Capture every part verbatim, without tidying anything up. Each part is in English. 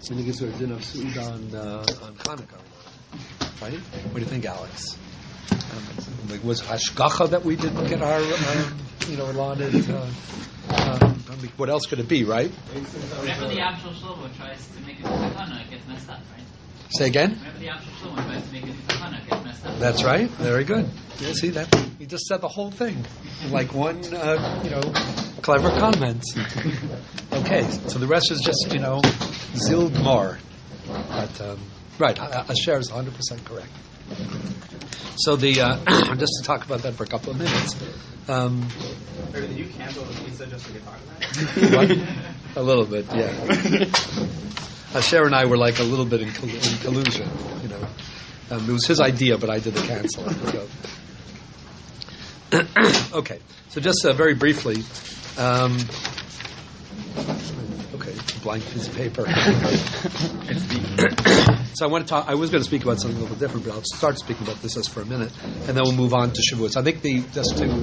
I think it's a din of Su'ud on, uh, on Hanukkah, right? What do you think, Alex? Um, like, was Hashgacha that we didn't get our, um, you know, allotted? Uh, um, I mean, what else could it be, right? Whenever the Avshel Shlomo tries to make a Takana, it gets messed up, right? Say again? Whenever the Avshel Shlomo tries to make a Takana, it gets messed up. That's right. Very good. Yeah, see that? He just said the whole thing, like one, uh, you know, clever comment. Okay, so the rest is just, you know, Zildmar. But um, right, Asher is one hundred percent correct. So the uh, just to talk about that for a couple of minutes. Um, Did you cancel the pizza just so we could talk about it? A little bit, yeah. Asher and I were like a little bit in, coll- in collusion, you know. Um, it was his idea, but I did the canceling. So. Okay, so just uh, very briefly. Um, okay, blank piece of paper. So I want to talk. I was going to speak about something a little different, but I'll start speaking about this just for a minute, and then we'll move on to Shavuos. I think the just to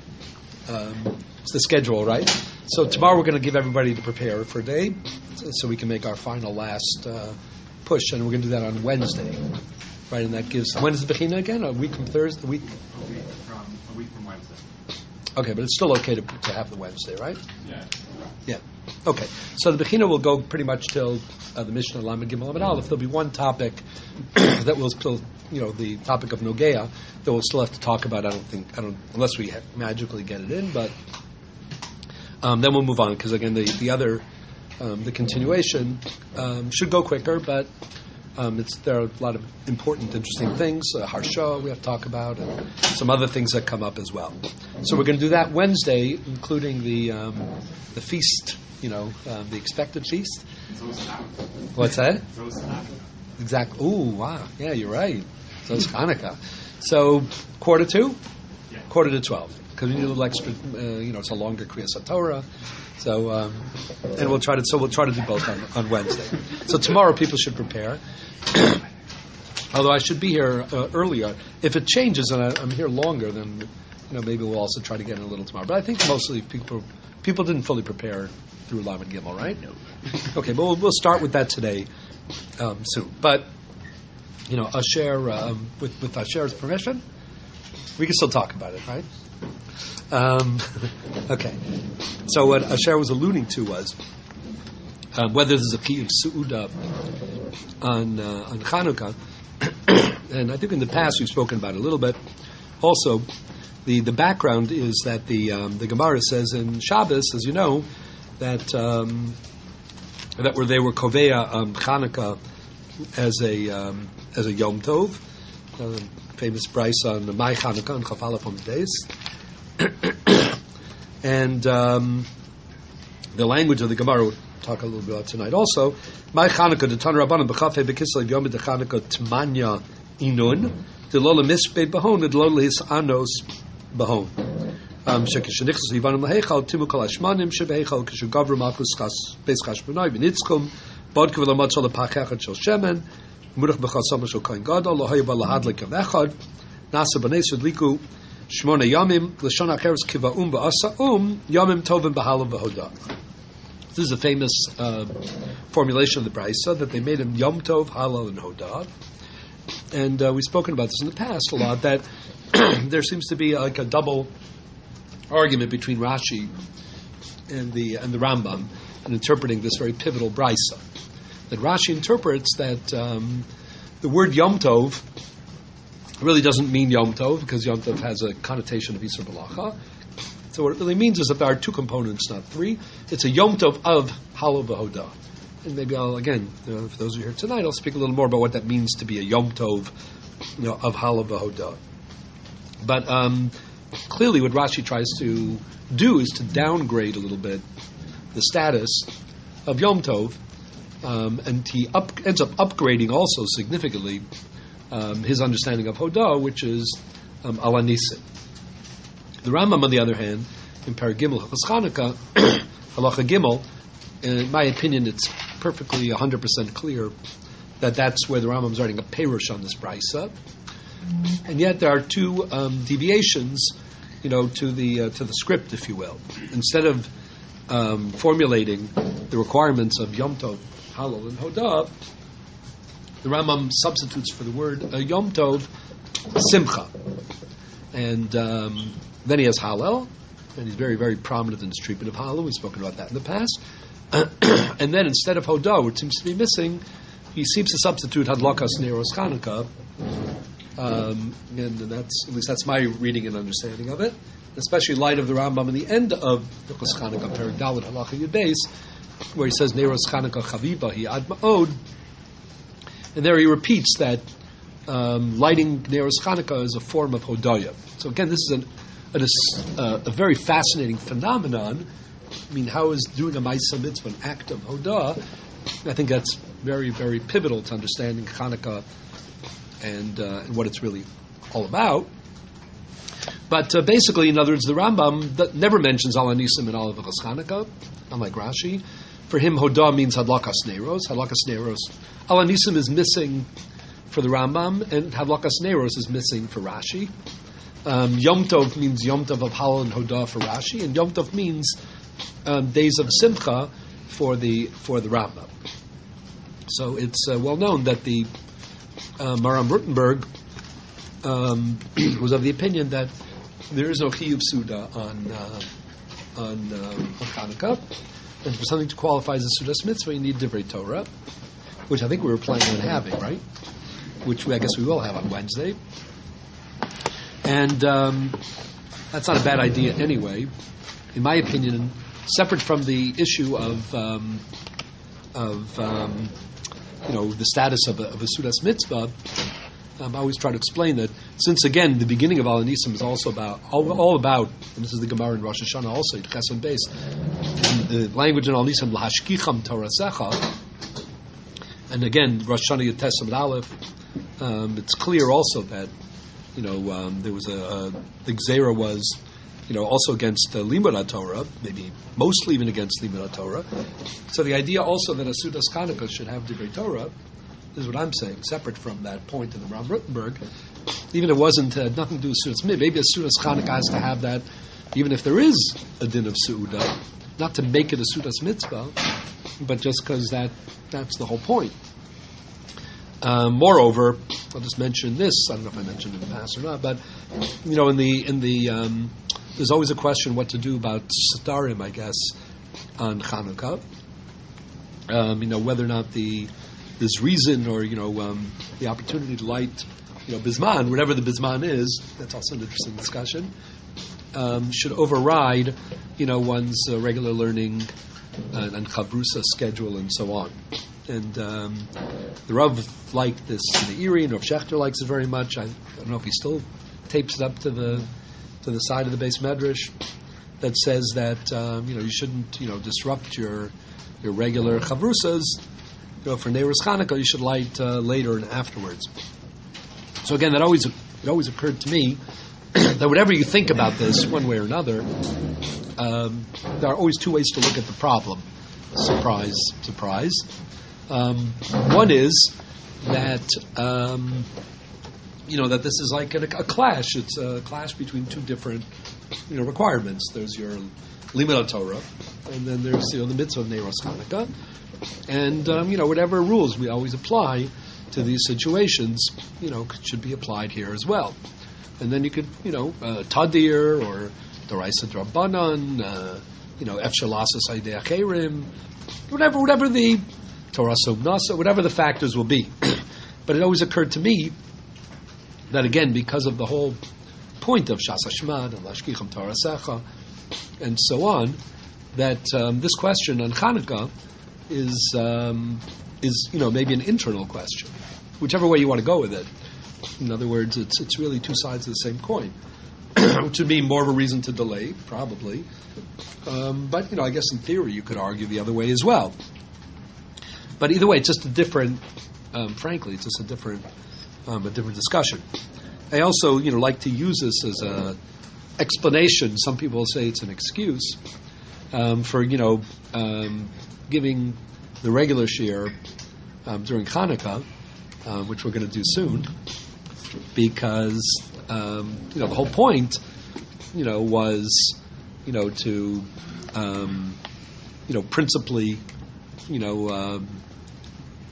um, it's the schedule, right? So tomorrow we're going to give everybody to prepare for a day, so we can make our final last uh, push, and we're going to do that on Wednesday, right? And that gives when is the Bechina again? A week from Thursday. A week. A week from a week from Wednesday. Okay, but it's still okay to to have the Wednesday, right? Yeah. Yeah. Okay. So the Bechina will go pretty much till uh, the Mishnah Lamed Gimel Lamed Aleph. There'll be one topic that will still, you know, the topic of Nogea that we'll still have to talk about. I don't think, I don't, unless we ha- magically get it in, but um, then we'll move on because again, the the other, um, the continuation um, should go quicker, but um, it's there are a lot of important, interesting things. Uh, Harsha we have to talk about, and some other things that come up as well. So we're going to do that Wednesday, including the um, the feast. You know, um, the expected feast. What's that? Exactly. Ooh, wow. Yeah, you're right. So it's Hanukkah. So quarter to? Yeah. Quarter to twelve. Because we need a little extra, uh, you know, it's a longer Kriyas HaTorah. So, um, and we'll try to, so we'll try to do both on, on Wednesday. So tomorrow people should prepare. Although I should be here uh, earlier. If it changes and I, I'm here longer, then, you know, maybe we'll also try to get in a little tomorrow. But I think mostly people people didn't fully prepare through Lamed Gimel, right? No. Okay, but we'll, we'll start with that today um, soon. But, you know, Asher, um, with, with Asher's permission, we can still talk about it, right? Um, okay. So what Asher was alluding to was um, whether there's a key of Su'udah on, uh, on Chanukah. And I think in the past we've spoken about it a little bit. Also, the, the background is that the um, the Gemara says in Shabbos, as you know, that um, that where they were Kovea um, Chanukah as a um, as a Yom Tov, uh, famous price on the Mai Chanukah and Chafalaf on the days, and um, the language of the Gemara we'll talk a little bit about tonight. Also, Mai Chanukah the Tan Rabbanan b'Chafei b'Kislev Yom Chanukah Tmanya Inun the Lola Mispei Bahon the Lola His Anos Bahon. Um, Shekishanichs Ivanim Lahechal Timu Kol Hashmanim Shebehechal Kishugavru Malchus Chas Beis Chashmonai V'Nitzkum Bod Kivul Amatzol Pachechad Shel Shemen Murach B'Chasam Shel Kohen Gadol Lohaya Balahadlik Yom Echad Nasa B'nei Sudliku Shmona Yamim L'Shon Acheres Kivaum B'Asaum Yamim Tovim B'Halav V'Hodah. This is a famous uh, formulation of the Brisa that they made him Yom Tov, Halal, and Hodah. And uh, we've spoken about this in the past a lot, that there seems to be like a double argument between Rashi and the and the Rambam in interpreting this very pivotal brisa. That Rashi interprets that um, the word Yom Tov really doesn't mean Yom Tov because Yom Tov has a connotation of Isur B'lacha. So what it really means is that there are two components, not three. It's a Yom Tov of Halal V'Hodah. And maybe I'll, again, you know, for those who are here tonight, I'll speak a little more about what that means to be a Yom Tov, you know, of Halal V'Hodah. But um, clearly what Rashi tries to do is to downgrade a little bit the status of Yom Tov, um, and he up, ends up upgrading also significantly um, his understanding of Hodah, which is um, Ala Nisim. The Rambam, on the other hand, in Parag Gimel Hilchos Chanukah, Halacha Gimel, in my opinion, it's perfectly one hundred percent clear that that's where the Rambam's writing a perush on this brisa. And yet there are two um, deviations, you know, to the uh, to the script, if you will. Instead of um, formulating the requirements of Yom Tov, Halal and Hodah, the Rambam substitutes for the word uh, Yom Tov Simcha, and um, then he has Hallel, and he's very, very prominent in his treatment of Hallel. We've spoken about that in the past. And then instead of Hodah, which seems to be missing, he seems to substitute Hadlakas Neiros Chanukah, um, and that's at least that's my reading and understanding of it. Especially in light of the Rambam in the end of Hilchos Chanukah, Perek Dalet Halacha Yud Beis, where he says Neiros Chanukah Chaviva Hi Ad Ma'od, and there he repeats that um, lighting Neiros Chanukah is a form of Hodaya. So again, this is an, an, a, uh, a very fascinating phenomenon. I mean, how is doing a Ma'aseh Mitzvah an act of Hodah? I think that's very, very pivotal to understanding Chanukah and, uh, and what it's really all about. But uh, basically, in other words, the Rambam that never mentions Al Anisim and Al Hilchos Chanukah, unlike Rashi. For him, Hodah means Hadlakas Neiros. Hadlakas Neiros. Al Anisim is missing for the Rambam, and Hadlakas Neiros is missing for Rashi. Um, Yom Tov means Yom Tov of Halal and Hodah for Rashi, and Yom Tov means um, days of Simcha for the for the Rambam. So it's uh, well known that the uh, Maram Rutenberg um, was of the opinion that there is no chiyuv suda on uh, on, uh, on Chanukah, and for something to qualify as a sudas mitzvah, you need divrei Torah, which I think we were planning on having, right? Which we, I guess we will have on Wednesday, and um, that's not a bad idea anyway, in my opinion. Separate from the issue of um, of um, you know the status of a, of a sudas mitzvah. Um, I always try to explain that since again the beginning of Al Anisim is also about all, all about, and this is the Gemara in Rosh Hashanah also, Chesed Beis, the language in Al Anisim lahashkicham Torasecha, and again Rosh Hashanah Yud Tes Amud Aleph. Um, it's clear also that you know um, there was a, a the Gzeira was you know also against uh, Limud Torah, maybe mostly even against Limud Torah. So the idea also that a Sudas Chanukah should have Divrei Torah is what I'm saying, separate from that point in the Ram Rutenberg. Even if it wasn't uh, nothing to do with Sudas, maybe a Sudas Chanukah has to have that, even if there is a din of Su'udah, not to make it a Sudas mitzvah, but just because that that's the whole point. Um, moreover, I'll just mention this. I don't know if I mentioned it in the past or not, but you know, in the in the um, there's always a question what to do about Sitarim, I guess, on Chanukah. Um, you know, whether or not the there's reason or you know um, the opportunity to light you know bisman, whatever the bisman is. That's also an interesting discussion. Um, should override you know one's uh, regular learning uh, and chavrusa schedule and so on. And um, the Rav liked this in the Erie, and Rav Shechter likes it very much. I, I don't know if he still tapes it up to the to the side of the base medrash that says that um, you know you shouldn't you know disrupt your your regular chavrusas. You know, for Neiros Chanukah, you should light uh, later and afterwards. So again, that always it always occurred to me that whatever you think about this, one way or another, um, there are always two ways to look at the problem. Surprise, surprise. Um, one is that um, you know that this is like a, a clash. It's a clash between two different you know requirements. There's your Limud Torah, and then there's you know the mitzvah of Neiros Chanukah. And um, you know whatever rules we always apply to these situations, you know, should be applied here as well. And then you could, you know, uh, Tadir or Doraisa Drabanan, uh, you know, Efshalasas Aidei Acherim, whatever, whatever the Torah Sobnasa, whatever the factors will be. But it always occurred to me that again, because of the whole point of Shas Hashmad and Lashkicham Torasecha and so on, that um, this question on Chanukah is um, is you know maybe an internal question, whichever way you want to go with it. In other words, it's it's really two sides of the same coin. To me, more of a reason to delay, probably. Um, but you know, I guess in theory, you could argue the other way as well. But either way, it's just a different. Um, frankly, it's just a different um, a different discussion. I also you know like to use this as a explanation. Some people say it's an excuse um, for you know. Um, giving the regular shir um, during Chanukah, um, which we're going to do soon, because um, you know the whole point, you know, was you know to um, you know principally, you know, um,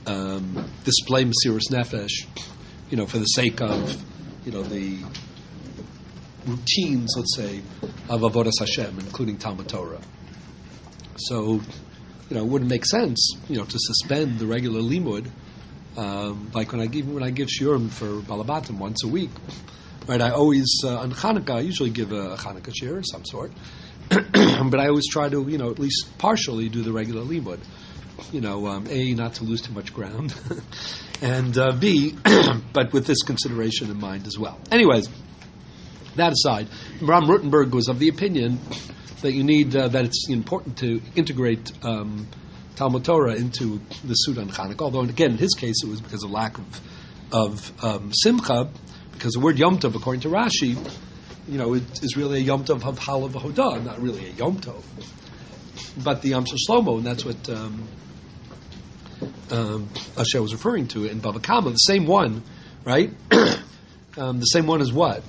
um, display Mesiras Nefesh, you know, for the sake of, you know, the routines, let's say, of Avodas Hashem, including Talmud Torah. So, you know, it wouldn't make sense, you know, to suspend the regular limud, um, like when I give when I give shiurim for Balabatim once a week, right? I always uh, on Hanukkah I usually give a Hanukkah shiur of some sort, but I always try to, you know, at least partially do the regular limud. You know, um, A, not to lose too much ground, and uh, B, but with this consideration in mind as well. Anyways, that aside, Ram Rutenberg was of the opinion that you need, uh, that it's important to integrate um, Talmud Torah into the Suda on Chanukah, although again, in his case, it was because of lack of, of um, Simcha, because the word Yom Tov, according to Rashi, you know, it is really a Yom Tov of Halav Hodah, not really a Yom Tov, but the Yom Shel Shlomo, and that's what um, um, Asher was referring to in Bava Kama, the same one, right? um, the same one as what?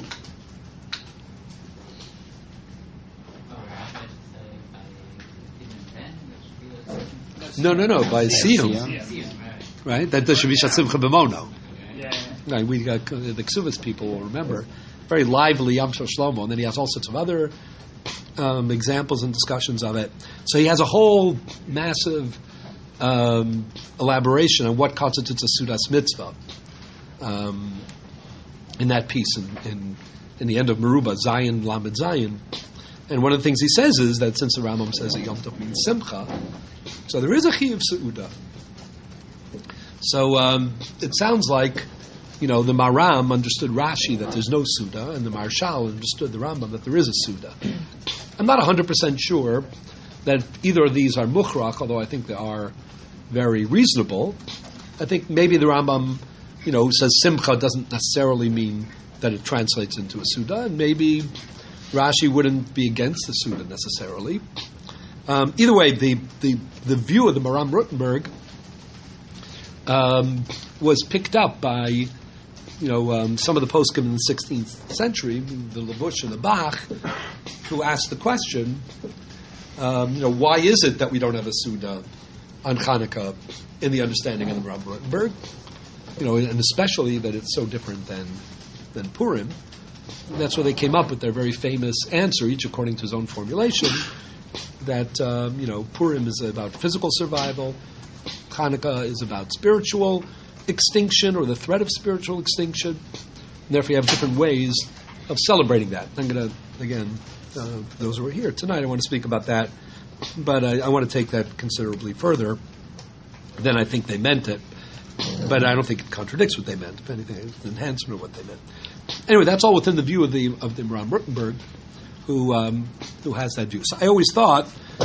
No, no, no, by Siyum, right? That there should be Shatzimcha B'mono. Right, we got the Ksuvas people will remember very lively Yom Shel Shlomo, and then he has all sorts of other um, examples and discussions of it. So he has a whole massive um, elaboration on what constitutes a Sudas Mitzvah um, in that piece in, in, in the end of Meruba, Zion Lamed Zion. And one of the things he says is that since the Rambam says that Yom Tov means Simcha, so there is a Chiyuv Seudah. So um, it sounds like, you know, the Maram understood Rashi that there's no Suda, and the Marshal understood the Rambam that there is a Suda. I'm not one hundred percent sure that either of these are Mukhrach, although I think they are very reasonable. I think maybe the Rambam, you know, says Simcha doesn't necessarily mean that it translates into a Suda, and maybe Rashi wouldn't be against the Suda necessarily. Um, either way, the, the, the view of the Maram Rutenberg um, was picked up by, you know, um, some of the poskim in the sixteenth century, the Levush and the Bach, who asked the question, um, you know, why is it that we don't have a Suda on Hanukkah in the understanding of the Maram Rutenberg? You know, and especially that it's so different than than Purim. And that's where they came up with their very famous answer, each according to his own formulation, that, um, you know, Purim is about physical survival, Hanukkah is about spiritual extinction or the threat of spiritual extinction, and therefore you have different ways of celebrating that. I'm going to, again, uh, for those who are here tonight, I want to speak about that, but I, I want to take that considerably further than I think they meant it, but I don't think it contradicts what they meant. If anything, it's an enhancement of what they meant. Anyway, that's all within the view of the of the Maram Rutenberg, who um, who has that view. So I always thought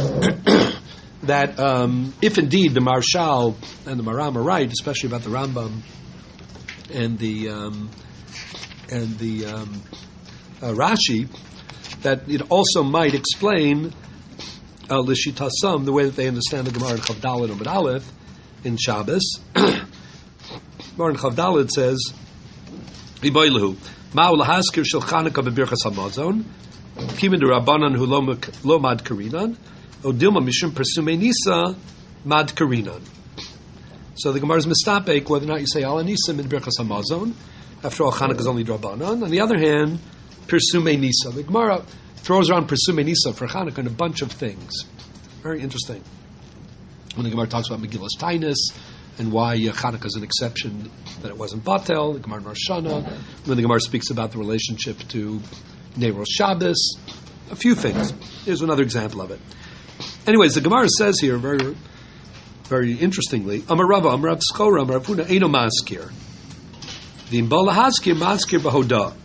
that um, if indeed the Marshal and the Maram are right, especially about the Rambam and the um, and the um, uh, Rashi, that it also might explain uh, Lishitasam, the way that they understand the Gemara in Chavdalad and Aleph in Shabbos. Gemara in Chavdalad says, "Iboilahu ma'u lahaskir shel Chanukah bebirchas hamazon kimin derabanan hu lo mad karinan odilma mishum persumei nisa mad karinan." So the Gemara is mistapek whether or not you say ala nisa in birchas hamazon. After all, Chanukah is only drabanan. On the other hand, persumei nisa. The Gemara throws around persumei nisa for Chanukah in a bunch of things. Very interesting. When the Gemara talks about Megillas Tainus and why uh, Chanukah is an exception, that it wasn't Batel, the Gemara in Rosh Hashanah, when the Gemara speaks about the relationship to Neiros Shabbos, a few things. Here's another example of it. Anyways, the Gemara says here, very very interestingly, Amar Rava, Amar Rav Tzchora, Amar Rav Huna, Eino Maskir. V'im ba lahaskir, maskir b'hodah.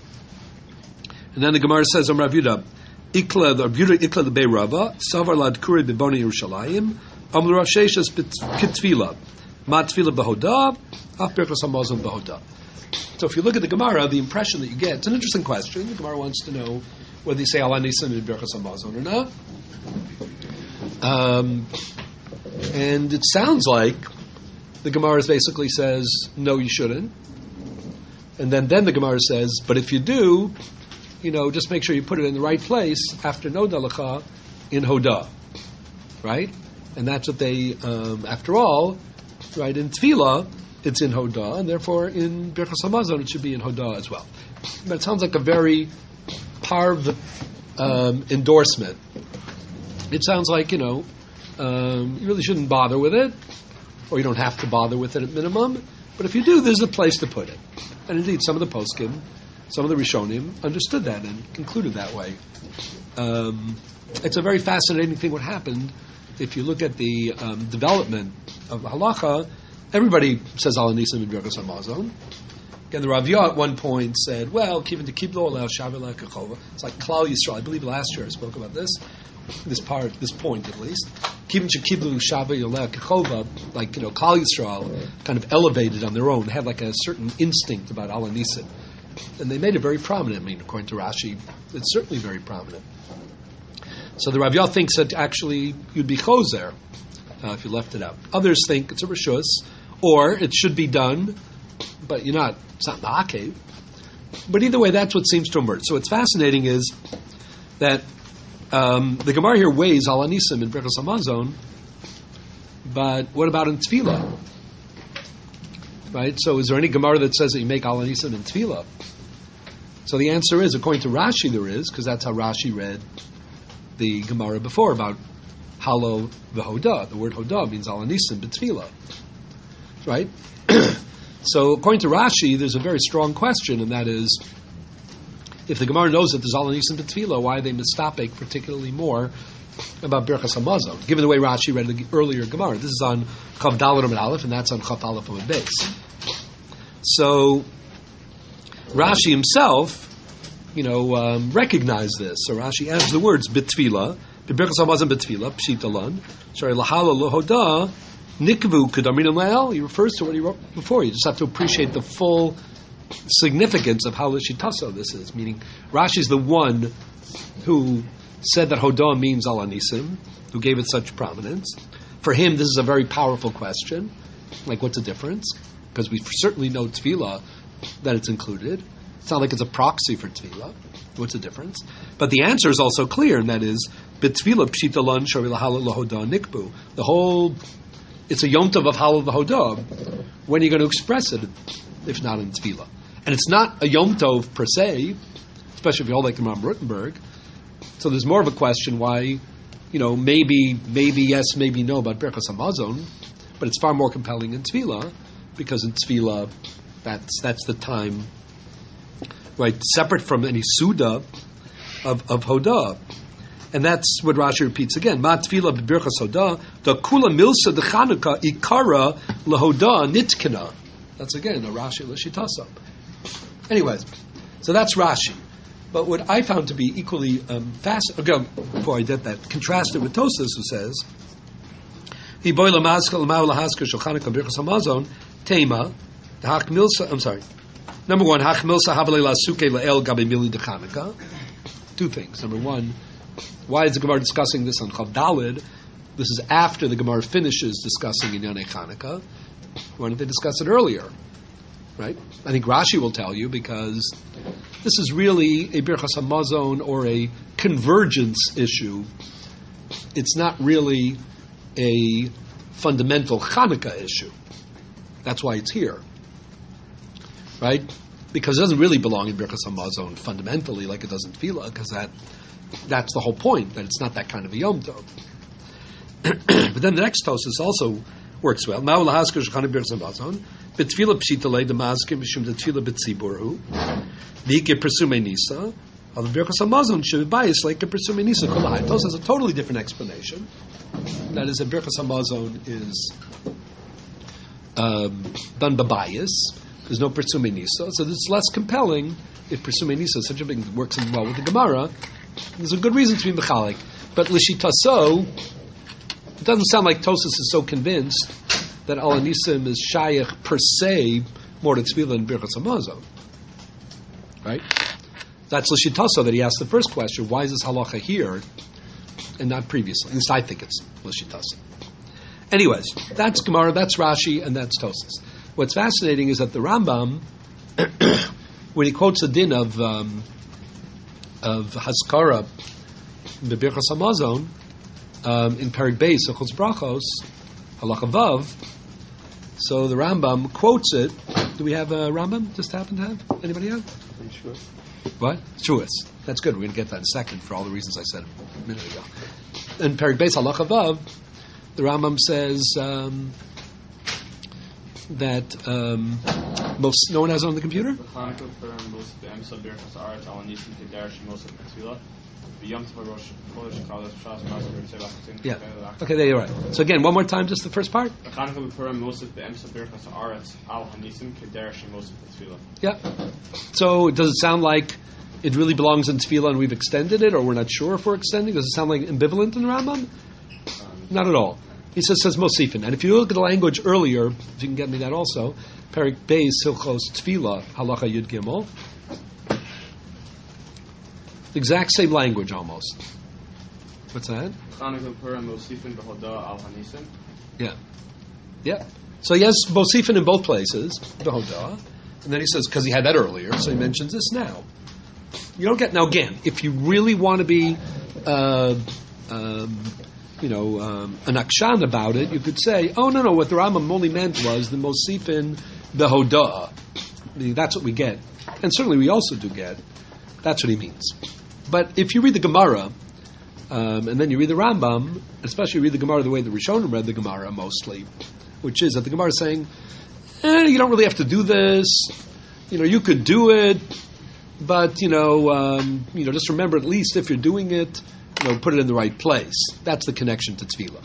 And then the Gemara says, Amar Rav Yudah, Ikla, the Rav Yudah, Ikla the Bei Rava, Savar lad kuri b'boni Yerushalayim, Amar Rav Sheshes k'tfila. Ma tefillah b'hodah, af birchas hamazon b'hodah. So if you look at the Gemara, the impression that you get, it's an interesting question. The Gemara wants to know whether you say ala nisan in birchas hamazon or not. Um, and it sounds like the Gemara basically says, no, you shouldn't. And then, then the Gemara says, but if you do, you know, just make sure you put it in the right place after no dalacha in hodah. Right? And that's what they, um, after all, right? In Tefillah, it's in Hodah, and therefore in Birchas Hamazon it should be in Hodah as well. But it sounds like a very parv um, endorsement. It sounds like, you know, um, you really shouldn't bother with it, or you don't have to bother with it at minimum. But if you do, there's a place to put it. And indeed, some of the poskim, some of the Rishonim understood that and concluded that way. Um, it's a very fascinating thing what happened. If you look at the um, development of halacha, everybody says Al Nisim in Birchas Hamazon. Again, the Rav Yah at one point said, well, Kivin to Kiblo Aleh Shaveh Lekachova. It's like Klal Yisrael. I believe last year I spoke about this, this part, this point at least. Kivin to Kiblo Shaveh Lekachova, like, you know, Klal Yisrael kind of elevated on their own, had like a certain instinct about Al Nisim. And they made it very prominent. I mean, according to Rashi, it's certainly very prominent. So the Rav Yah thinks that actually you'd be choser uh, if you left it out. Others think it's a reshus, or it should be done, but you're not, it's not ma'akev. But either way, that's what seems to emerge. So what's fascinating is that um, the Gemara here weighs Al Nisim in Birchas Hamazon, but what about in Tefillah? Right? So is there any Gemara that says that you make Al Nisim in Tefillah? So the answer is, according to Rashi, there is, because that's how Rashi read the Gemara before about Halo v'Hodah. The word Hodah means Al Nisim b'Tefillah. Right? So according to Rashi, there's a very strong question, and that is, if the Gemara knows that there's Al Nisim b'Tefillah, why are they mistapek particularly more about Birchas Hamazon, given the way Rashi read the earlier Gemara? This is on Chav Daled Amud Aleph, and that's on Chav Aleph Amud Beis. So Rashi himself, you know, um, recognized this. So Rashi adds the words b'Tefillah, Birchas Hamazon b'Tefillah, Pshita Lan, sorry, Lahala Lohodah, Nikvu Kedamin Lael. He refers to what he wrote before. You just have to appreciate the full significance of how Lishitaso this is. Meaning, Rashi's the one who said that Hodah means Al Nisim, who gave it such prominence. For him, this is a very powerful question. Like, what's the difference? Because we certainly know Tefillah, that it's included. It's not like it's a proxy for Tefillah. What's the difference? But the answer is also clear, and that is, B'Tefillah Pshita Lan Shari Lahala Lahodah Nikbu. The whole, it's a Yom Tov of Halal Lahodah. When are you going to express it, if not in Tefillah? And it's not a Yom Tov per se, especially if you hold like the Imam Rutenberg. So there's more of a question why, you know, maybe, maybe yes, maybe no about Birchas Hamazon, but it's far more compelling in Tefillah, because in Tefillah, that's that's the time, right, separate from any Suda of, of Hodah. And that's what Rashi repeats again. Ma Tefillah b'Birchas Hodah, da kula milsa de Chanukah ikara lahodah nitkina. That's again a Rashi l'shitasam. Anyways, so that's Rashi. But what I found to be equally um, fascinating, again, before I did that, contrasted with Tosas, who says, "Hiboy lamazka l'mau lahasker shulchanukah Birchas Hamazon tema hach milsa." I'm sorry. Number one, hach milsa havalei lasuke lael gabe mili de Chanukah. Two things. Number one, why is the Gemara discussing this on Chav Daled? This is after the Gemara finishes discussing Inyanei Chanukah. Why didn't they discuss it earlier? Right? I think Rashi will tell you, because this is really a Birchas Hamazon or a convergence issue. It's not really a fundamental Chanukah issue. That's why it's here. Right? Because it doesn't really belong in Birchas Hamazon fundamentally like it does in Tefillah, because that, that's the whole point, that it's not that kind of a Yom Tov. But then the next Tosas also works well. Ma'u lahasker shulchan Birchas Hamazon b'tefillah pshita lei demazkim mishum detefillah b'tziburhu v'ike persumei nisa al Birchas Hamazon shebayis like persumei nisa kolai. Tosas has a totally different explanation. That is, that Birchas Hamazon is um, done b'bayis. There's no persumei nisa, so it's less compelling if persumei nisa, such a thing, works in well with the Gemara. There's a good reason to be mechalik, but l'shitaso, it doesn't sound like Tosas is so convinced that Al Nisim is shayach per se more to Tefillah and Birchas Hamazon. Right? That's l'shitaso that he asked the first question: why is this halacha here and not previously? At least I think it's l'shitaso. Anyways, that's Gemara, that's Rashi, and that's Tosas. What's fascinating is that the Rambam, when he quotes the din of um, of Haskara b'Birchas Hamazon um, in Perek Beis Hilchos Brachos Halacha Vav, So the Rambam quotes it. Do we have a Rambam? Just happen to have? Anybody have? Sure. What? Shuas. That's good. We're going to get that in a second for all the reasons I said a minute ago. In Perik Beis Halacha Vav, the Rambam says um, that um, most. No one has it on the computer. Yeah. Okay, there you're right. So again, one more time, just the first part. Yeah. So does it sound like it really belongs in Tefillah and we've extended it, or we're not sure if we're extending? Does it sound like ambivalent in the Rambam? Not at all. He says, says Mosifin. And if you look at the language earlier, if you can get me that also, Perik Beis Hilchos Tefillah, Halacha Yud Gimel, the exact same language almost. What's that? Yeah. Yeah. So he has Mosifin in both places, Behodah, and then he says, because he had that earlier, so he mentions this now. You don't get, now again, if you really want to be, uh, um, you know, um, an akshan about it, you could say, oh, no, no, what the Rambam only meant was the Mosifin Behodah. That's what we get. And certainly we also do get. That's what he means. But if you read the Gemara, um, and then you read the Rambam, especially you read the Gemara the way the Rishonim read the Gemara mostly, which is that the Gemara is saying, eh, you don't really have to do this. You know, you could do it, but, you know, um, you know, just remember at least if you're doing it, you know, put it in the right place. That's the connection to Tefillah.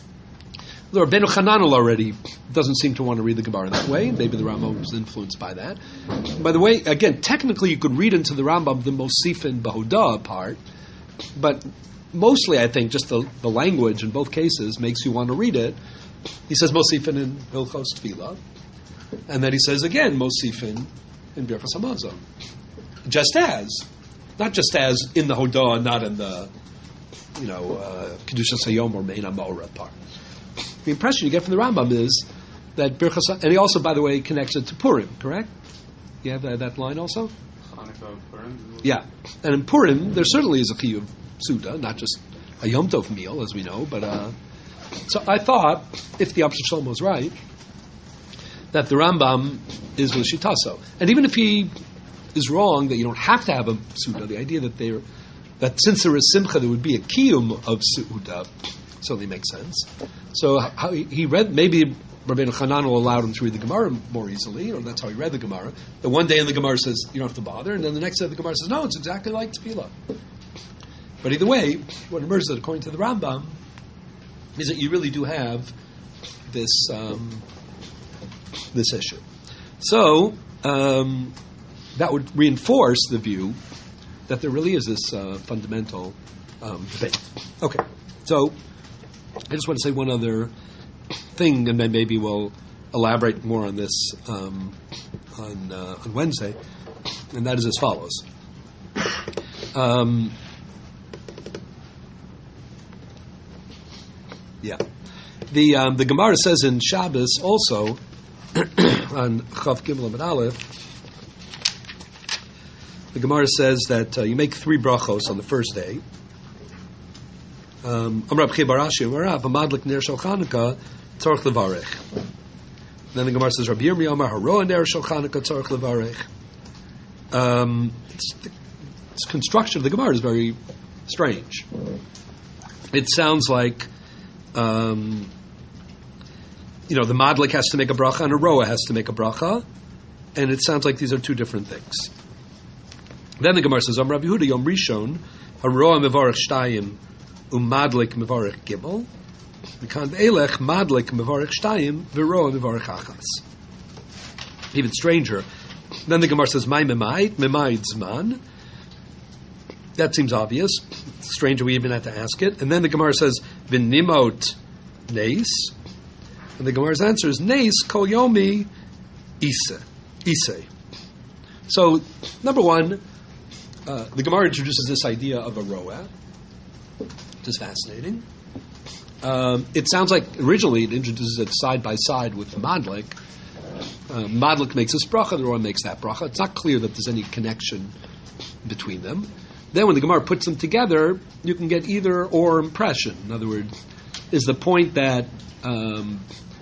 The Rabbeinu Hananel already doesn't seem to want to read the Gemara that way. Maybe the Rambam was influenced by that. By the way, again, technically you could read into the Rambam the Mosifin Behodah part, but mostly I think just the, the language in both cases makes you want to read it. He says Mosifin in Hilchos Tefillah, and then he says again Mosifin in Birchas Hamazon. Just as, not just as in the Hodah, not in the, you know, uh, Kedushas Hayom or Mein HaMoreh part. The impression you get from the Rambam is that Birchas, and he also, by the way, connects it to Purim, correct? You have that, that line also? Hanukkah, Purim. Yeah. And in Purim, there certainly is a chiyuv suda, not just a Yom Tov meal, as we know, but, uh, so I thought, if the Abshah Shlomo is right, that the Rambam is with Shitaso. And even if he is wrong, that you don't have to have a suda, the idea that they're, that since there is simcha, there would be a kiyum of suda, certainly makes sense. So how he, he read, maybe Rabbeinu Hananel allowed him to read the Gemara more easily, or that's how he read the Gemara. The one day in the Gemara says, you don't have to bother, and then the next day the Gemara says, no, it's exactly like Tefillah. But either way, what emerges, according to the Rambam, is that you really do have this um, this issue. So um, that would reinforce the view that there really is this uh, fundamental um, debate. Okay, so I just want to say one other thing, and then maybe we'll elaborate more on this um, on uh, on Wednesday, and that is as follows. Um, yeah, the um, the Gemara says in Shabbos also on Chav Gimel and Aleph. The Gemara says that uh, you make three brachos on the first day. Um, then the Gemara says, Rabbi Yirmi Amar Haro Ner Shel Chanukah Tzorich Levarech. Um, its construction of the Gemara is very strange. It sounds like, um, you know, the Madlik has to make a bracha and a Roa has to make a bracha, and it sounds like these are two different things. Then the Gemara says, Am Rabbi Yehuda Yom Rishon Haroa Mevarech Shtayim Umadlik Mevarech Gimel V'kan Elech Madlik Mevarech Shtayim V'roa Mevarech Achas. Even stranger. Then the Gemara says, Mai Memayit Memayit Zman. That seems obvious. It's stranger we even had to ask it. And then the Gemara says, V'nimot Neis. And the Gemara's answer is Neis Kol Yomi Ise. Ise. So, number one, Uh, the Gemara introduces this idea of a roa, which is fascinating. Um, it sounds like originally it introduces it side by side with the Madlik. Uh, Madlik makes this bracha, the roa makes that bracha. It's not clear that there's any connection between them. Then when the Gemara puts them together, you can get either or impression. In other words, is the point that um,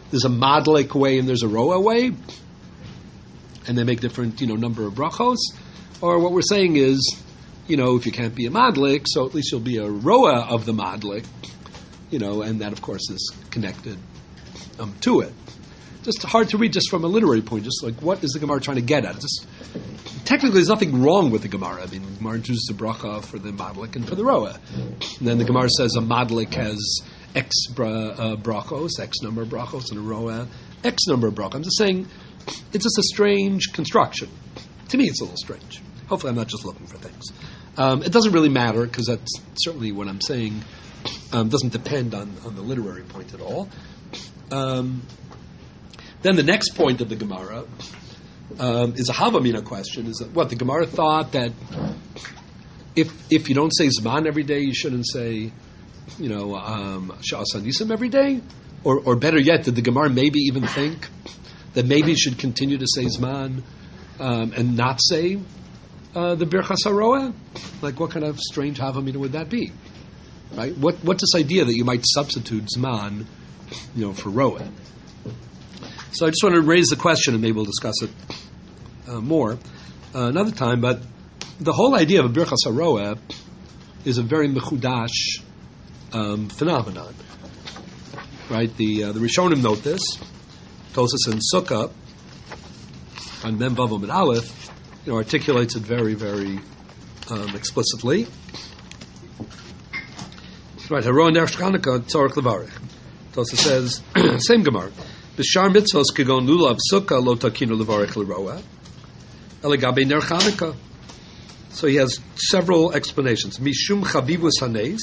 there's a madlik way and there's a roa way, and they make different, you know, number of brachos. Or what we're saying is, you know, if you can't be a madlik, so at least you'll be a roa of the madlik, you know, and that, of course, is connected um, to it. Just hard to read just from a literary point, just like what is the Gemara trying to get at? Just, technically, there's nothing wrong with the Gemara. I mean, the Gemara introduces a bracha for the madlik and for the roa. And then the Gemara says a madlik has X bra, uh, brachos, X number of brachos, and a roa, X number of brachos. I'm just saying, it's just a strange construction. To me, it's a little strange. Hopefully, I'm not just looking for things. Um, it doesn't really matter, because that's certainly what I'm saying um, doesn't depend on, on the literary point at all. Um, then the next point of the Gemara um, is a Havamina question. Is that what the Gemara thought that if if you don't say Zman every day, you shouldn't say, you know, um, Sha'as HaNisim every day? Or, or better yet, did the Gemara maybe even think that maybe you should continue to say Zman um, and not say uh, the Birchas HaRoah? Like, what kind of strange Havamina would that be? Right? What What's this idea that you might substitute Zman, you know, for Roah? So I just want to raise the question, and maybe we'll discuss it uh, more uh, another time. But the whole idea of a Birchas HaRoah is a very mechudash um, phenomenon, right? The uh, the Rishonim note this. Tosas and Sukkah on Mem Vav Amud Aleph, you know, articulates it very, very um, explicitly. Right, Haron Derech Chanukah Tzorich Levarich. Tosas says same Gemara. B'shar mitzvos kegon lulav sukkah lo takinu levarich leroa, elegabe ner Chanukah. So he has several explanations. Mishum chavivus hanes,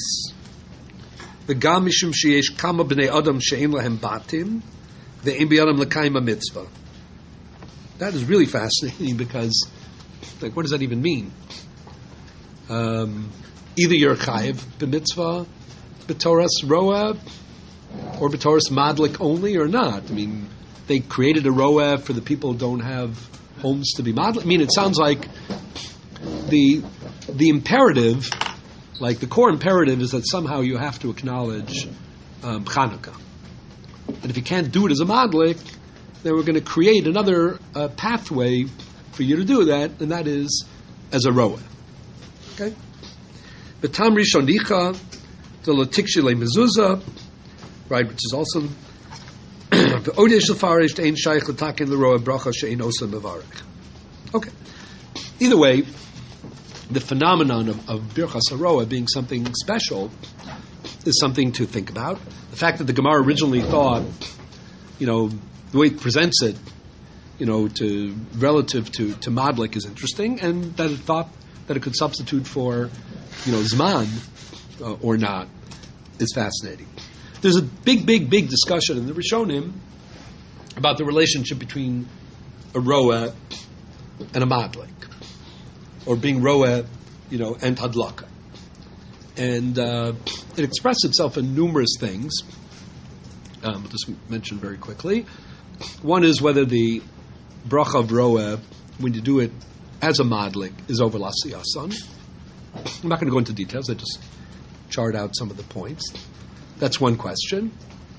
v'gam mishum sheyesh kama b'nei adam she'en lahem batim, ve'en b'yadam l'kayim mitzvah. That is really fascinating because, like, what does that even mean? Um, either you're chayiv b'mitzvah, b'toras roa, or b'toras madlik only, or not. I mean, they created a roa for the people who don't have homes to be madlik. I mean, it sounds like the the imperative, like the core imperative, is that somehow you have to acknowledge um, Chanukah. And if you can't do it as a madlik, then we're going to create another uh, pathway for you to do that, and that is as a roa. Okay? B'tam rishonicha the lotikshile mezuzah, right, which is also the odesh lefarish to ein shaykh letakin leroa bracha she'ein osa mevarich. Okay. Either way, the phenomenon of, of Birchas HaRoah being something special is something to think about. The fact that the Gemara originally thought, you know, the way it presents it, you know, to relative to, to Madlik is interesting, and that it thought that it could substitute for, you know, Zman uh, or not is fascinating. There's a big, big, big discussion in the Rishonim about the relationship between a Roa and a Madlik, or being Roa, you know, and Hadlaka. And uh, it expresses itself in numerous things. Um, I'll just mention very quickly. One is whether the bracha of Roa, when you do it as a Madlik, is over Lasiyasan. I'm not going to go into details. I just chart out some of the points. That's one question.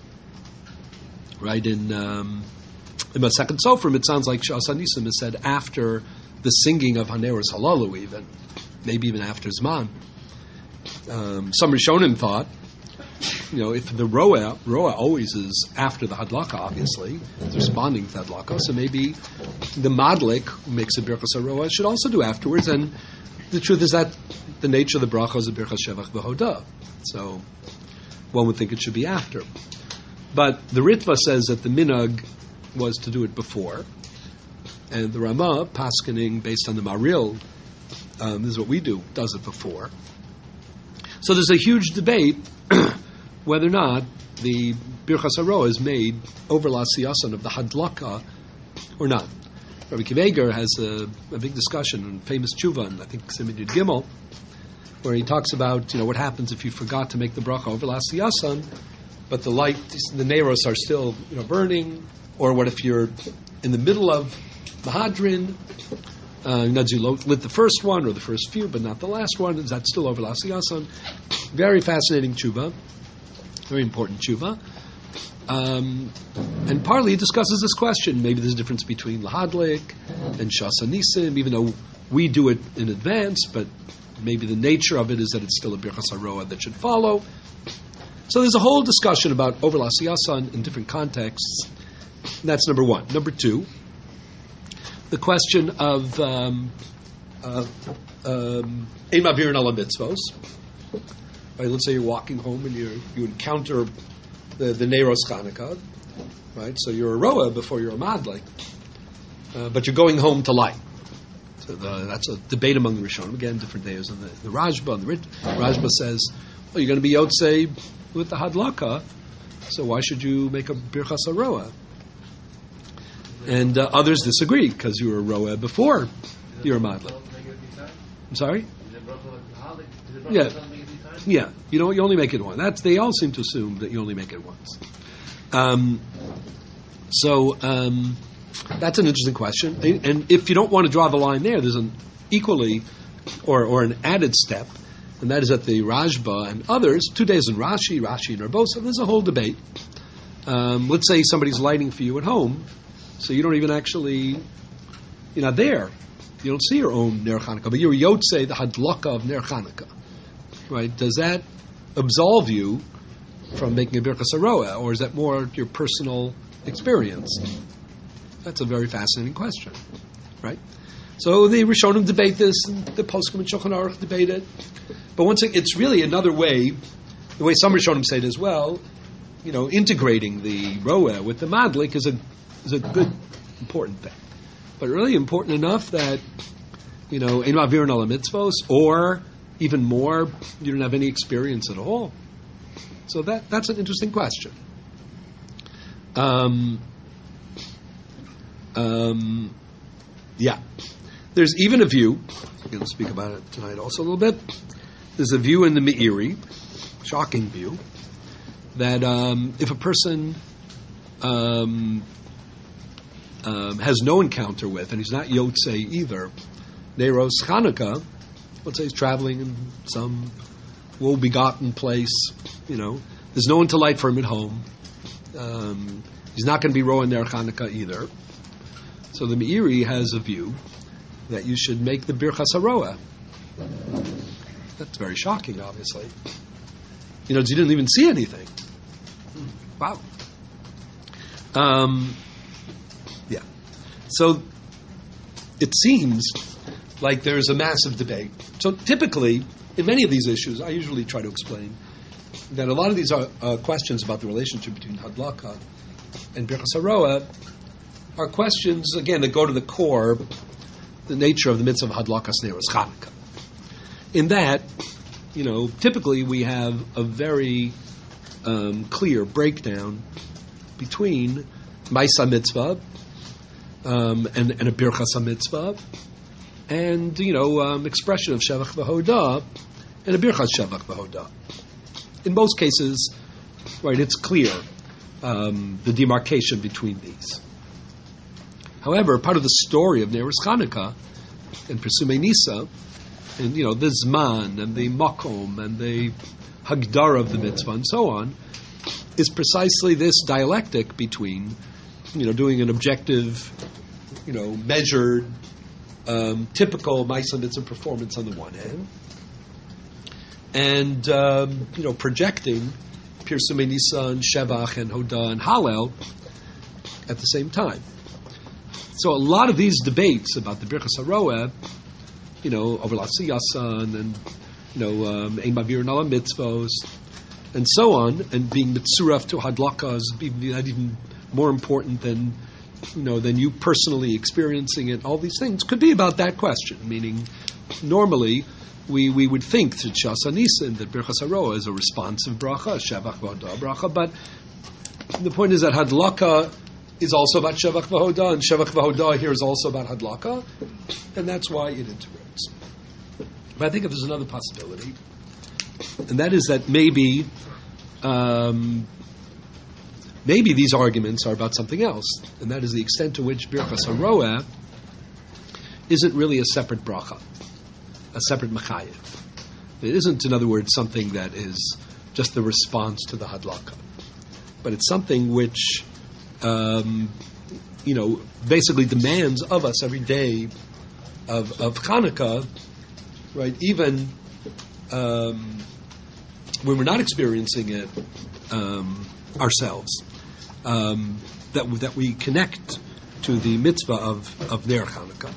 Right, in um, in my second Sofrim, it sounds like Sha'as HaNisim is said after the singing of Haneros Halalu, even, maybe even after Zman. Um, some Rishonim thought, you know, if the Roa, Roa always is after the Hadlaka, obviously, it's responding to Hadlaka, so maybe the Madlik, who makes a Birchas HaRoah, should also do afterwards, and the truth is that the nature of the bracha is a Birchas Shevach V'Hodah. So one would think it should be after. But the Ritva says that the minhag was to do it before, and the Ramah, paskening based on the Maril, um, this is what we do, does it before. So there's a huge debate whether or not the Birchas HaRoah is made over Lasiyasan of the Hadlaka or not. Rabbi Kiveger has a, a big discussion on famous tshuva, and I think Siman Yud Gimel, where he talks about, you know, what happens if you forgot to make the bracha over Lasiyasan, but the light, the neiros are still, you know, burning, or what if you're in the middle of Mahadrin, uh, you lit the first one or the first few, but not the last one, is that still over Lasiyasan? Very fascinating tshuva, very important tshuva. Um, and partly he discusses this question. Maybe there's a difference between Lahadlik and Shas Nisim, even though we do it in advance, but maybe the nature of it is that it's still a Birchas HaRoa that should follow. So there's a whole discussion about Over L'Asiyasa in different contexts. That's number one. Number two, the question of um, uh, um, Ein Ma'avirin Ala Mitzvos. Right, let's say you're walking home and you you encounter the, the Neiros Chanukah, right? So you're a Roa before you're a Madlik, uh, but you're going home to light. So the, that's a debate among the Rishonim. Again, different days. And the, the Rajba, and the Rit, Rajba says, well, you're going to be Yotzei with the Hadlaka, so why should you make a Birchas HaRoa? And uh, others disagree, because you were a Roa before you were a Madlik. I'm sorry? Yeah. Yeah, you know, you only make it one. That's they all seem to assume that you only make it once. Um, so um, that's an interesting question. And, and if you don't want to draw the line there, there's an equally or or an added step, and that is that the Rajba and others, two days in Rashi, Rashi and Rabbosa, there's a whole debate. Um, let's say somebody's lighting for you at home, so you don't even actually, you're not there. You don't see your own Ner Chanukah, but you're Yotzei, the Hadlaka of Ner Chanukah. Right? Does that absolve you from making a Birchas HaRoa, or is that more your personal experience? That's a very fascinating question, right? So the Rishonim debate this, and the Poskim and Shulchan Aruch debate it. But once again, it's really another way, the way some Rishonim say it as well, you know, integrating the Roa with the Madlik is a is a good, important thing. But really important enough that, you know, Ein Ma'avirin Ala Mitzvos, or even more, you don't have any experience at all. So that that's an interesting question. Um, um, yeah. There's even a view, I'm going to speak about it tonight also a little bit, there's a view in the Meiri, shocking view, that um, if a person um, um, has no encounter with, and he's not Yotzei either, Neiros Chanukah, let's say he's traveling in some woe-begotten place, you know, there's no one to light for him at home. Um, he's not going to be Roa Ner Chanukah either. So the Meiri has a view that you should make the Birchas HaRoa. That's very shocking, obviously. You know, you didn't even see anything. Wow. Um, yeah. So it seems like there's a massive debate. So typically, in many of these issues, I usually try to explain that a lot of these are, uh, questions about the relationship between Hadlaka and Birchas HaRoa are questions, again, that go to the core, the nature of the mitzvah of Hadlakas Neiros Chanukah. In that, you know, typically we have a very um, clear breakdown between Maisa Mitzvah um, and, and a Birchas Mitzvah, and, you know, um, expression of Shevach V'Hodah and a Birchas Shevach V'Hodah. In most cases, right, it's clear, um, the demarcation between these. However, part of the story of Neiros Chanukah and Persumei Nisa, and, you know, the Zman and the Makom and the Hagdara of the mitzvah and so on, is precisely this dialectic between, you know, doing an objective, you know, measured, um, typical Maisa Mitzvah performance on the one hand, and, um, you know, projecting Persumei Nisa and Shevach and Hodah and Hallel at the same time. So a lot of these debates about the Birchas HaRoa, you know, over L'Asiyasan and, you know, um, Ein Ma'avirin Ala Mitzvos, and so on, and being mitzuraf to Hadlaka is not even more important than, you know, than you personally experiencing it. All these things could be about that question, meaning normally we, we would think that Shas HaNisim, that Birchas HaRoa is a responsive bracha, Shevach V'Hodah bracha, but the point is that Hadlaka is also about Shevach V'Hodah, and Shevach V'Hodah here is also about Hadlaka, and that's why it integrates. But I think if there's another possibility, and that is that maybe um, maybe these arguments are about something else, and that is the extent to which Birchas HaRoa isn't really a separate bracha, a separate mechayev. It isn't, in other words, something that is just the response to the Hadlaka. but it's something which, um, you know, basically demands of us every day of, of Hanukkah, right? Even um, when we're not experiencing it um, ourselves, um, that that we connect to the mitzvah of of Ner Hanukkah,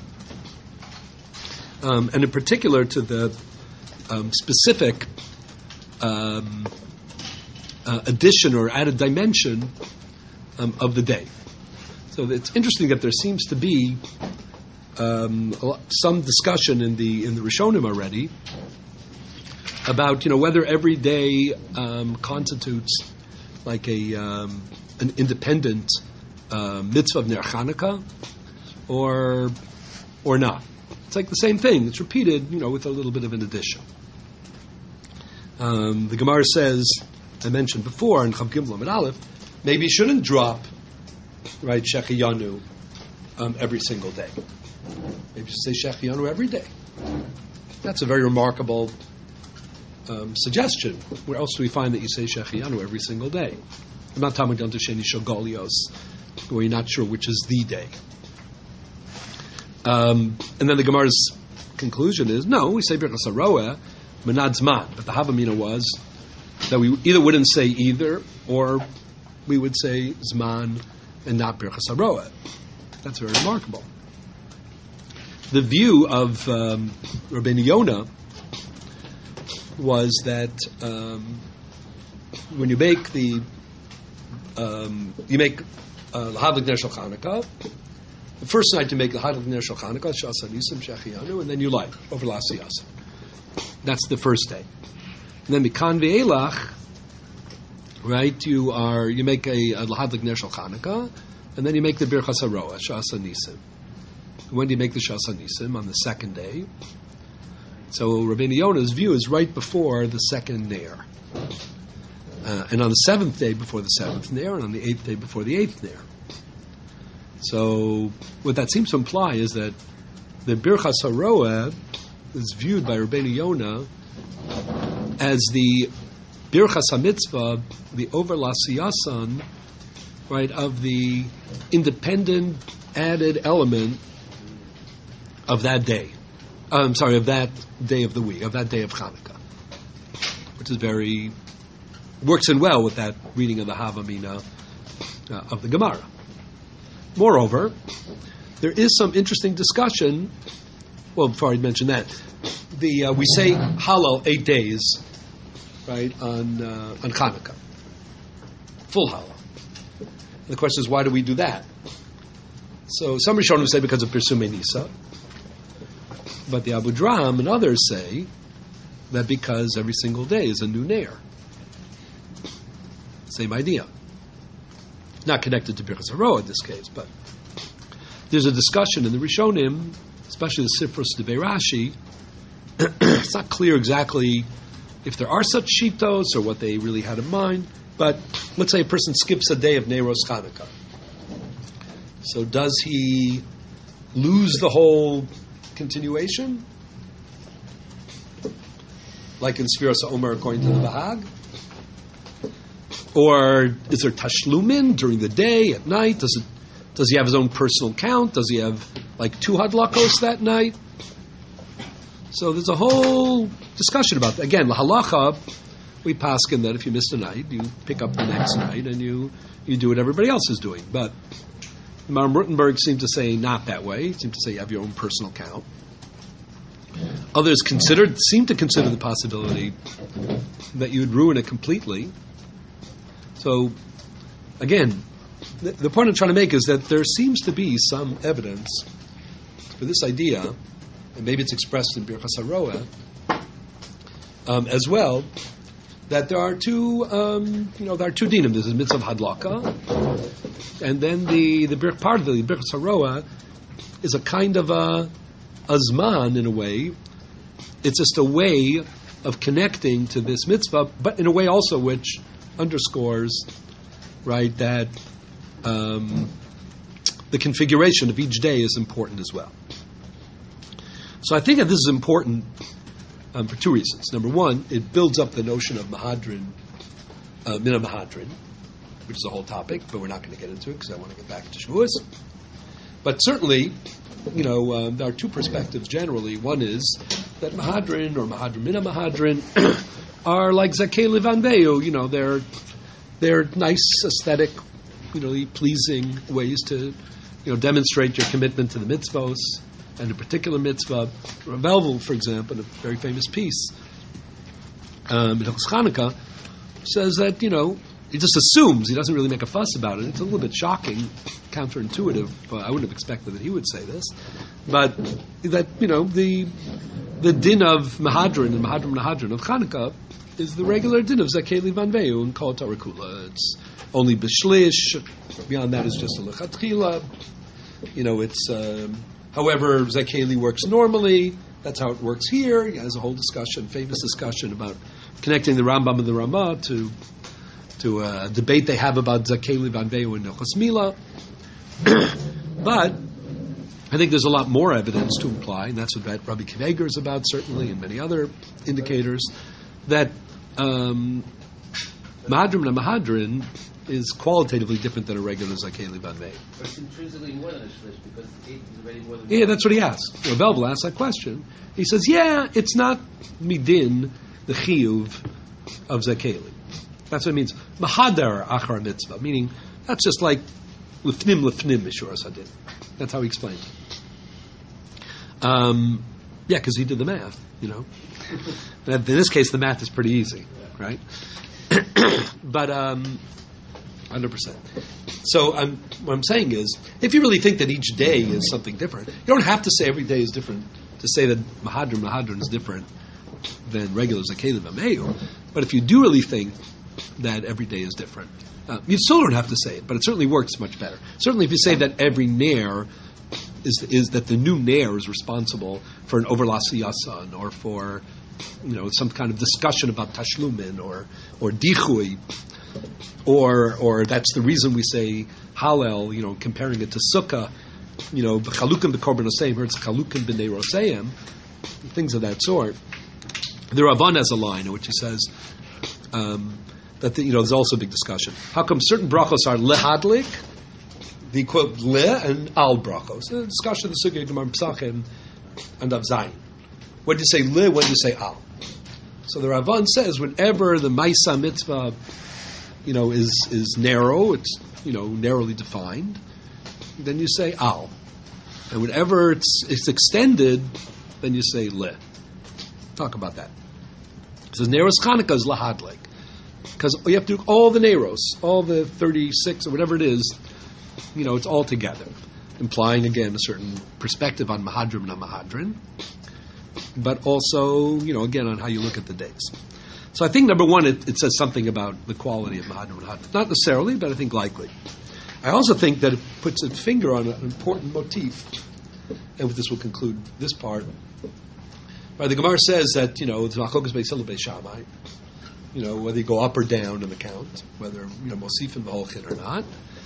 um, and in particular to the um, specific um, uh, addition or added dimension um, of the day. So it's interesting that there seems to be um, a lot, some discussion in the in the Rishonim already about, you know, whether every day um, constitutes like a um, an independent uh, mitzvah of Ner Chanukah or or not. It's like the same thing. It's repeated, you know, with a little bit of an addition. Um, the Gemara says, I mentioned before in Chav Gimel Amud Aleph, maybe you shouldn't drop, right, Shechiyanu um, every single day. Maybe you should say Shechiyanu every day. That's a very remarkable um, suggestion. Where else do we find that you say Shechiyanu every single day? I'm not talking about Sheni Shogolios, where you're not sure which is the day. Um, and then the Gemara's conclusion is, no, we say Birchas HaRoeh, Menad Zman. But the Havamina was that we either wouldn't say either, or we would say Zman and not Birchas HaRoeh. That's very remarkable. The view of um, Rabbeinu Yonah was that um, when you make the um, you make uh, Hadlik Ner Shel Chanukah, the first night you make the Hadlik Ner Shel Chanukah, Shas Anisim Shechiyanu, and then you light over Lasiyasa. That's the first day. And then Mikan Ve'elach, right? You are you make a, a Hadlik Ner Shel Chanukah, and then you make the Birchas HaRoeh, Shas Anisim. When do you make the Shas Anisim? On the second day. So Rabbeinu Yonah's view is right before the second Ner. Uh, and on the seventh day before the seventh Ner, and on the eighth day before the eighth Ner. So what that seems to imply is that the Birchas HaRoeh is viewed by Rabbeinu Yonah as the Birchas HaMitzvah, the over Lasiyasan, right, of the independent added element of that day. Uh, I'm sorry, of that day of the week, of that day of Chanukah, which is very works in well with that reading of the Havamina uh, of the Gemara. Moreover, there is some interesting discussion. Well, before I mention that, the uh, we say Hallel eight days, right, on uh, on Chanukah, full Hallel. And the question is, why do we do that? So some Rishonim say because of Pirsumei Nisa. But the Abu Dram and others say that because every single day is a new Ner. Same idea. Not connected to Birchas HaRoeh in this case, but there's a discussion in the Rishonim, especially the Sifros de Beirashi. It's not clear exactly if there are such shitos or what they really had in mind, but let's say a person skips a day of Neiros Chanukah. So does he lose the whole continuation, like in Sfiras HaOmer according to the Bahag? Or is there tashlumin during the day, at night? Does it? Does he have his own personal count? Does he have like two hadlakos that night? So there's a whole discussion about that. Again, lahalacha, we paskin that if you missed a night, you pick up the next night and you, you do what everybody else is doing. But Maram Rutenberg seemed to say not that way. He seemed to say you have your own personal count. Others considered seem to consider the possibility that you would ruin it completely. So, again, the, the point I'm trying to make is that there seems to be some evidence for this idea, and maybe it's expressed in Birchas HaRoeh um, as well, that there are two, um, you know, there are two dinim. There's a mitzvah of hadlaka, and then the the birch part of the Birchas HaRoeh is a kind of a, a zman in a way. It's just a way of connecting to this mitzvah, but in a way also which underscores, right, that um, the configuration of each day is important as well. So I think that this is important um, for two reasons. Number one, it builds up the notion of Mahadrin, uh, Mina Mahadrin, which is a whole topic, but we're not going to get into it because I want to get back to Shavuos. But certainly, you know, um, there are two perspectives generally. One is that Mahadrin or Mahadrin Mina Mahadrin are like Zakei Levanveu. You know, they're they're nice, aesthetic, you know, pleasing ways to, you know, demonstrate your commitment to the mitzvos and a particular mitzvah. Rav Elvel, for example, in a very famous piece um, in Hilchos Chanukah, says that, you know, he just assumes, he doesn't really make a fuss about it. It's a little bit shocking, counterintuitive. Uh, I wouldn't have expected that he would say this. But that, you know, the the din of Mahadrin and Mahadrin Mahadrin of Chanukah is the regular din of Zakei Levanveu and Kol Torah Kula. It's only B'shlish. Beyond that is just a Lechatchila. You know, it's, um, however, Zakei works normally. That's how it works here. He has a whole discussion, famous discussion about connecting the Rambam and the Ramah to to a debate they have about Zakei Levanveu and Hilchos Mila. But I think there's a lot more evidence to imply, and that's what Rabbi Kiveger is about, certainly, and many other indicators, that um, Mahadrin and Mahadrin is qualitatively different than a regular Zakei Levanveu. But it's intrinsically more than a shlish, because eight is already more than Yeah, that's what he asked. Rav Elvel asked that question. He says, yeah, it's not midin, the chiyuv of Zakei. That's what it means. Mahadar achar mitzvah, meaning that's just like lifnim lifnim mishur sadin. That's how he explained it. Um, yeah, because he did the math, you know. But in this case, the math is pretty easy, right? But um, one hundred percent. So I'm, what I'm saying is, if you really think that each day is something different, you don't have to say every day is different to say that Mahadran Mahadran is different than regular Zakei Levanveu. But if you do really think that every day is different, uh, you still don't have to say it, but it certainly works much better. Certainly if you say that every Nair is is that the new Nair is responsible for an overlasiyasan or for, you know, some kind of discussion about tashlumin or or dichui, or or that's the reason we say Hallel, you know, comparing it to Sukkah, you know, b'chalukim b'korban oseim, or it's chalukim b'nei roseim, things of that sort. The Ravan has a line in which he says um, that the, you know, there's also a big discussion. How come certain brachos are lehadlik, the quote le and al brachos? A discussion of the Sugya Gemara Pesachim and of Zayin. When do you say le? When do you say al? So the Ravan says whenever the Maisa mitzvah, you know, is is narrow, it's, you know, narrowly defined, then you say al, and whenever it's it's extended, then you say le. Talk about that. It says Neros Chanukah is lahadlik, because you have to do all the Neros, all the thirty-six or whatever it is, you know, it's all together, implying again a certain perspective on Mahadrim and Mahadrin, but also, you know, again on how you look at the days. So I think number one, it, it says something about the quality of Mahadrim and Mahadrin. Not necessarily, but I think likely. I also think that it puts a finger on an important motif, and with this we'll conclude this part. Right, the Gemara says that, you know, it's Machokas Beis Hillel Beis Shammai, you know, whether you go up or down in the count, whether, you know, Mosifim V'holchin or not.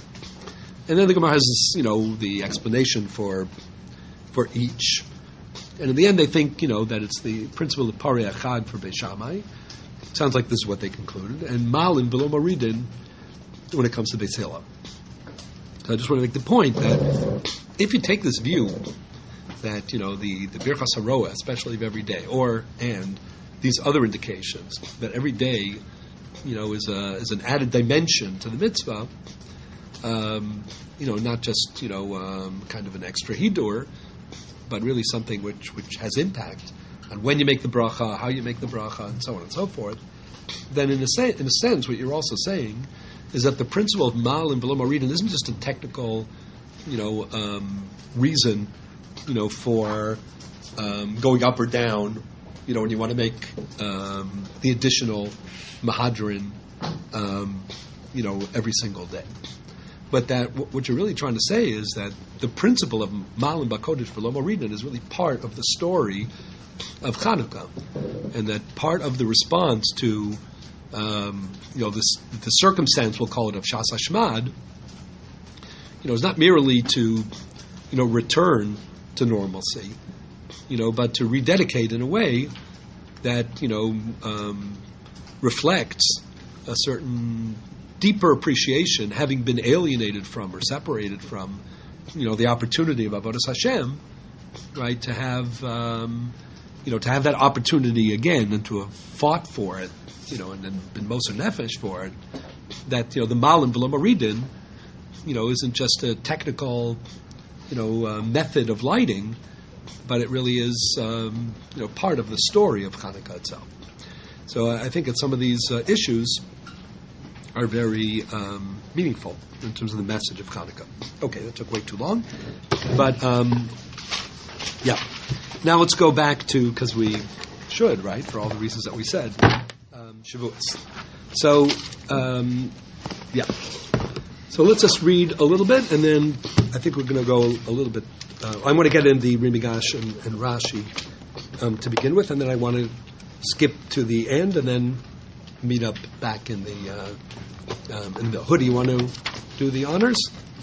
And then the Gemara has this, you know, the explanation for for each. And in the end, they think, you know, that it's the principle of Parei Echad for Beis Shammai. Sounds like this is what they concluded. And Malin below Maridin when it comes to Beis Hillel. So I just want to make the point that if you take this view that, you know, the, the Birchas HaRoah, especially of every day, or, and these other indications, that every day, you know, is a, is an added dimension to the mitzvah, um, you know, not just, you know, um, kind of an extra hidur, but really something which, which has impact on when you make the bracha, how you make the bracha, and so on and so forth, then in a, se- in a sense, what you're also saying is that the principle of Mal and Below Maridin isn't just a technical, you know, um, reason, you know, for um, going up or down, you know, when you want to make um, the additional Mahadrin, um, you know, every single day. But that w- what you're really trying to say is that the principle of Malim Bakodesh for Lo Maridin is really part of the story of Chanukah, and that part of the response to, um, you know, this the circumstance, we'll call it, of Shas Hashmad, you know, is not merely to, you know, return to normalcy, you know, but to rededicate in a way that, you know, um, reflects a certain deeper appreciation, having been alienated from or separated from, you know, the opportunity of Avodas Hashem, right? To have, um, you know, to have that opportunity again and to have fought for it, you know, and then been Moser Nefesh for it. That, you know, the Malim V'lo Moridin, you know, isn't just a technical, you know, uh, method of lighting, but it really is, um, you know, part of the story of Hanukkah itself. So uh, I think that some of these uh, issues are very um, meaningful in terms of the message of Hanukkah. Okay, that took way too long, but um, yeah. Now let's go back to, because we should, right, for all the reasons that we said, um, Shavuos. So, um, yeah. So let's just read a little bit, and then I think we're going to go a little bit. Uh, I want to get in the Rimigash and, and Rashi um, to begin with, and then I want to skip to the end, and then meet up back in the uh, um, in the hoodie. You want to do the honors?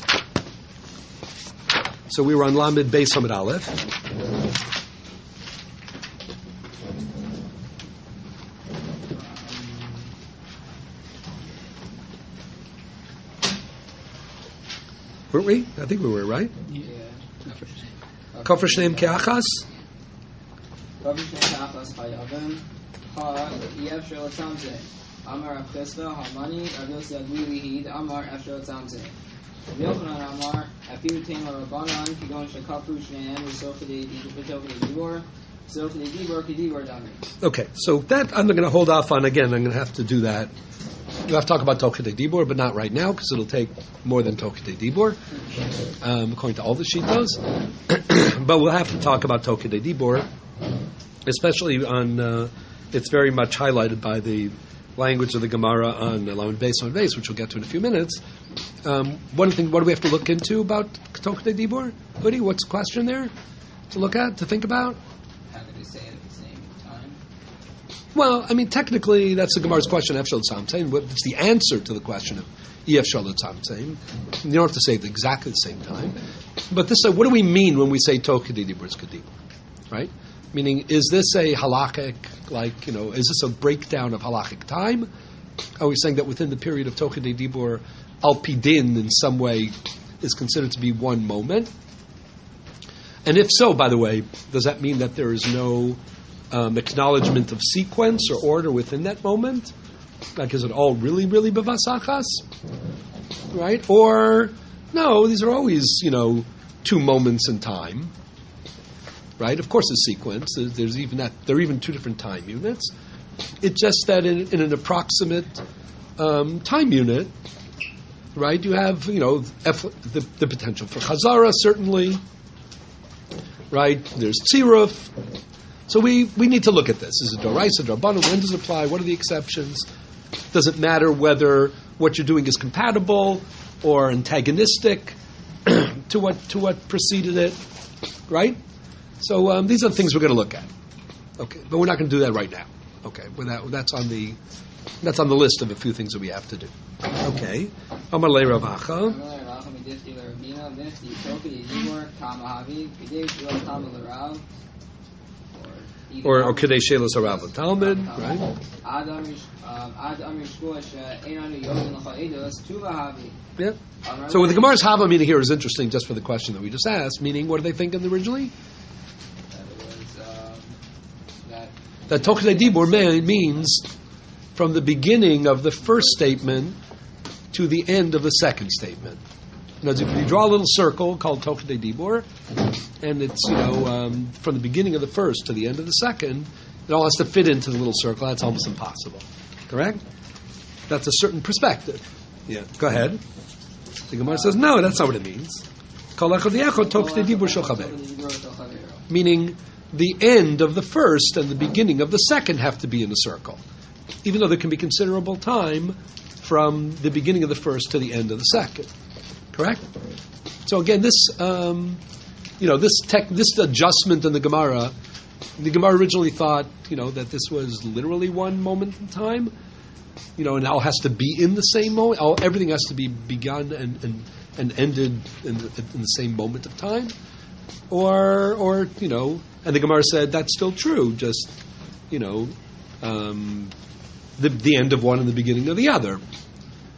So we were on Lamed Beis Hamid Aleph. Weren't we? I think we were, right? Yeah. Kofar Shneim Ke'achas? Kofar Shneim Ke'achas Chayavim. Ha, Yev Shel Tzamzeh. Amar Rav Chisda, Hamani, Rav Yossi Agli Lihid, Amar F Shel Tzamzeh. Rav Yochanan Amar, Afiru Teim Rabbanan, Kigon Shekafru Shneim, V'Sofadei Dibor, Sofadei Dibor, Kedibor Dami. Okay, so that I'm going to hold off on again. I'm going to have to do that. We'll have to talk about Tokidei Dibor, but not right now, because it'll take more than Tokidei Dibor, um, according to all the Shitos. But we'll have to talk about Tokidei Dibor, especially on, uh, it's very much highlighted by the language of the Gemara on Lamed Beis Hamid Beis, which we'll get to in a few minutes. Um, one thing, what do we have to look into about Tokidei Dibor? Hoodie, what's the question there to look at, to think about? How did they say it at the same time? Well, I mean, technically, that's the Gemara's question, Ef Shel Tzamtzim. It's the answer to the question of Ef Shel Tzamtzim. You don't have to say it exactly at the same time. But this, uh, what do we mean when we say Tokidei Dibor is Kedibor? Right? Meaning, is this a halachic, like, you know, is this a breakdown of halachic time? Are we saying that within the period of Tokidei Dibor, Al Pidin in some way is considered to be one moment? And if so, by the way, does that mean that there is no um, acknowledgement of sequence or order within that moment? Like, is it all really, really bevasachas? Right? Or, no, these are always, you know, two moments in time. Right? Of course, a sequence. There's, there's even that. There are even two different time units. It's just that in, in an approximate um, time unit, right? You have, you know, eff, the, the potential for chazara, certainly. Right? There's tziruf. So we, we need to look at this. Is it doraisa, drabanan? When does it apply? What are the exceptions? Does it matter whether what you're doing is compatible or antagonistic to what to what preceded it? Right? So um, these are the things we're going to look at. Okay, but we're not going to do that right now. Okay, well, that, that's on the that's on the list of a few things that we have to do. Okay, Amar le Rav Acha. Or or Kadei Shelos Harav Talmud, right? Yeah. So with the Gemara's Hava meaning here is interesting, just for the question that we just asked. Meaning, what do they think originally? That Tokidei Dibor means from the beginning of the first statement to the end of the second statement. In other words, if you draw a little circle called Tokidei Dibor, and it's, you know, um, from the beginning of the first to the end of the second, it all has to fit into the little circle. That's almost impossible. Correct? That's a certain perspective. Yeah. Go ahead. The Gemara says, no, that's not what it means. Meaning, the end of the first and the beginning of the second have to be in a circle, even though there can be considerable time from the beginning of the first to the end of the second. Correct? So again, this um, you know this tech, this adjustment in the Gemara, the Gemara originally thought, you know, that this was literally one moment in time, you know, and it all has to be in the same moment. All, everything has to be begun and and, and ended in the, in the same moment of time, or or you know. And the Gemara said that's still true. Just, you know, um, the the end of one and the beginning of the other.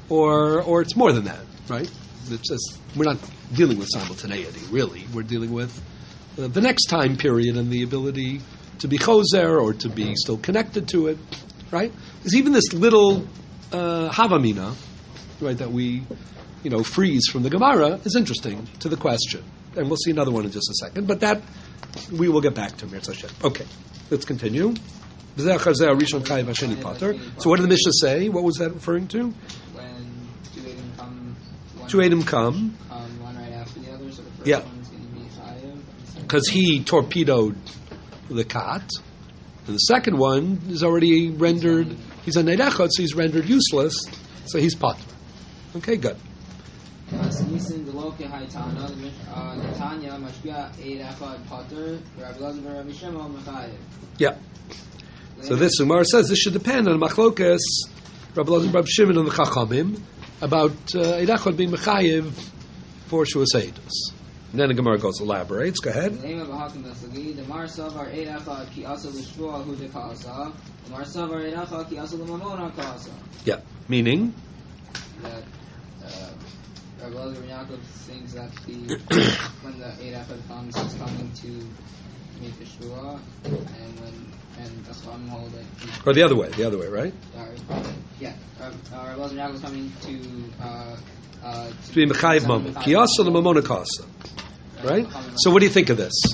or or it's more than that, right? It's just, we're not dealing with simultaneity, really. We're dealing with uh, the next time period and the ability to be choser or to be still connected to it, right? There's even this little uh, havamina, right, that we, you know, freeze from the Gemara is interesting to the question. And we'll see another one in just a second. But that, we will get back to Mir Hashem. Okay, let's continue. So what did the Mishnah say? What was that referring to? When two Eidim come, one Two Eidim come, um, one right after the other, so the first Yeah. one is going to be Chayiv. because he torpedoed the kat, and the second one is already rendered, he's a neidechot, so he's rendered useless, so he's patur. Okay, good. Nisin Deloke Haitana, the Mish- uh, the Tanya, Mashpia, Eid Echad Pater, Rabbi Lazar, Rabbi Shimon, Mechayev. Yeah. So this Gemara says this should depend on machlokas, Rabbi Lazar, Rabbi Shimon, and the Chachamim about uh, Eid Echad being mechayev for Shuas Eidos. And then the Gemara goes elaborates. Go ahead. The name of Hakim Dasagi, the Mar Savar Eid Echad Ki Asa Lishvua Hu De Kaasa, the Mar Savar Eid Echad Ki Asa Lamamona Kaasa. Yeah. Meaning. That uh, Rabbi Lazar Ben Yaakov thinks that the when the Eid Echad comes, he's coming to make the Shvua, and when and that's why I'm hold it. Or the other way. The other way, right? Uh, yeah, uh, uh, Rabbi Lazar Ben Yaakov is coming to. Uh, uh, To be mechayev mamon. Kiyasa l'mamona kasa. Right? So what do you think of this?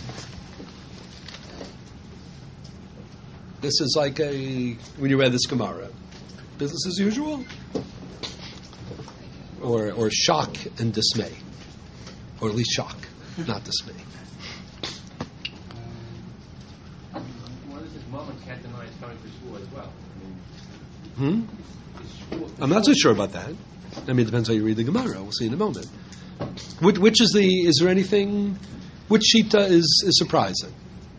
This is like a, when you read this Gemara, business as usual? Or or shock and dismay? Or at least shock, not dismay. What is it? Mama can't deny it's coming for school as well. Hmm? I mean, it's shul- I'm not so sure about that. I mean, it depends how you read the Gemara. We'll see in a moment. Which, which is the, is there anything, which shita is, is surprising?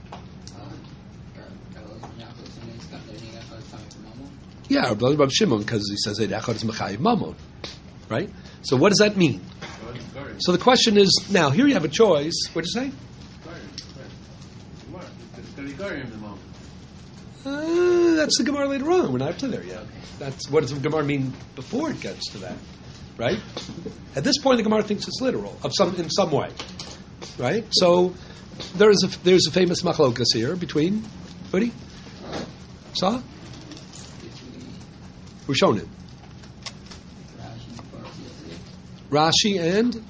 Yeah, Rabbi Rabbi Shimon, because he says Eid Echad is mechayev mamon, right? So what does that mean? Well, it's very- So the question is, now here you have a choice. What'd you say? very- very- Gemara, it's gonna be Gemara in the moment. Uh, that's the Gemara later on. We're not up to there yet. That's what does the Gemara mean before it gets to that, right? At this point, the Gemara thinks it's literal of some in some way, right? So there is a there's a famous machlokas here between, buddy, saw. Who's shown it? Rashi and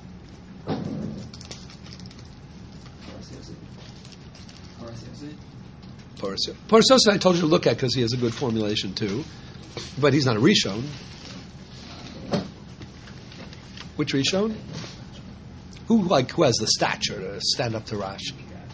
Parasio. Parasio, I told you to look at because he has a good formulation too, but he's not a Rishon. Which Rishon? Who like who has the stature to stand up to Rashi?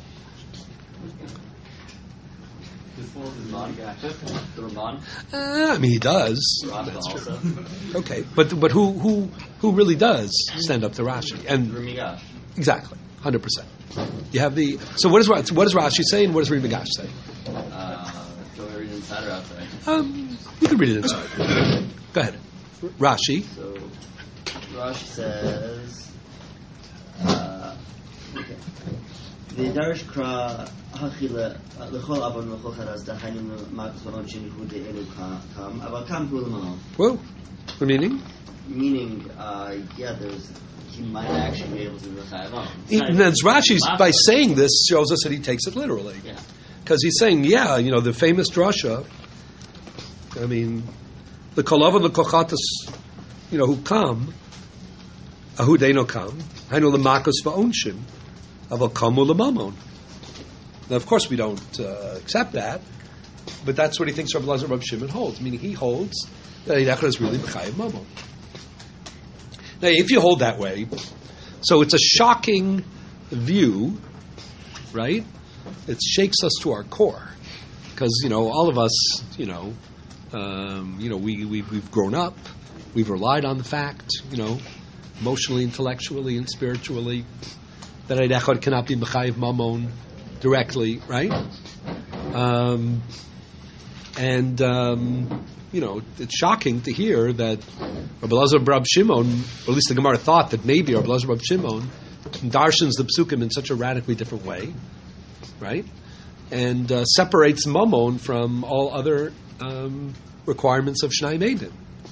The Ramban, Uh, I mean, he does. Rambam That's true. also, Okay, but but who who who really does stand up to Rashi? And Rumigash. exactly, hundred percent. You have the so what does Ra- what does Rashi say and what does Rimigash say? Uh, do I read inside or outside? Um, you can read it inside. Go ahead. Rashi. So, Rosh says, uh, okay. V'darish kra hachila l'chol avon l'chol charaz dahanim l'makas v'on shenihu de'elu kam aval kam hu l'manon. Well, the meaning? Meaning, uh, yeah, there's he might actually be able to do the chayavon. He, and then Rashi's by saying this shows us that he takes it literally. Yeah. Because he's saying, yeah, you know, the famous drasha. I mean, the kolav and the kochatas, you know, who come, ahu deino come, hainu l'makas va'onshim, aval kamu l'mamon. Now, of course, we don't uh, accept that, but that's what he thinks Rabbi Lazar Rabbi Shimon holds. Meaning, he holds that Eid Echad is really b'chayev mamon. Now, if you hold that way, so it's a shocking view, right? It shakes us to our core because you know all of us, you know, um, you know, we we've, we've grown up, we've relied on the fact, you know, emotionally, intellectually, and spiritually, that Eid Echad cannot be b'chayev mamon directly, right? Um, and um, you know, it's shocking to hear that Rabbi Lazar Rabbi Shimon, or at least the Gemara thought that maybe Rabbi Lazar Rabbi Shimon darshans the psukim in such a radically different way, right? And uh, separates mamon from all other um, requirements of Shnai Maiden.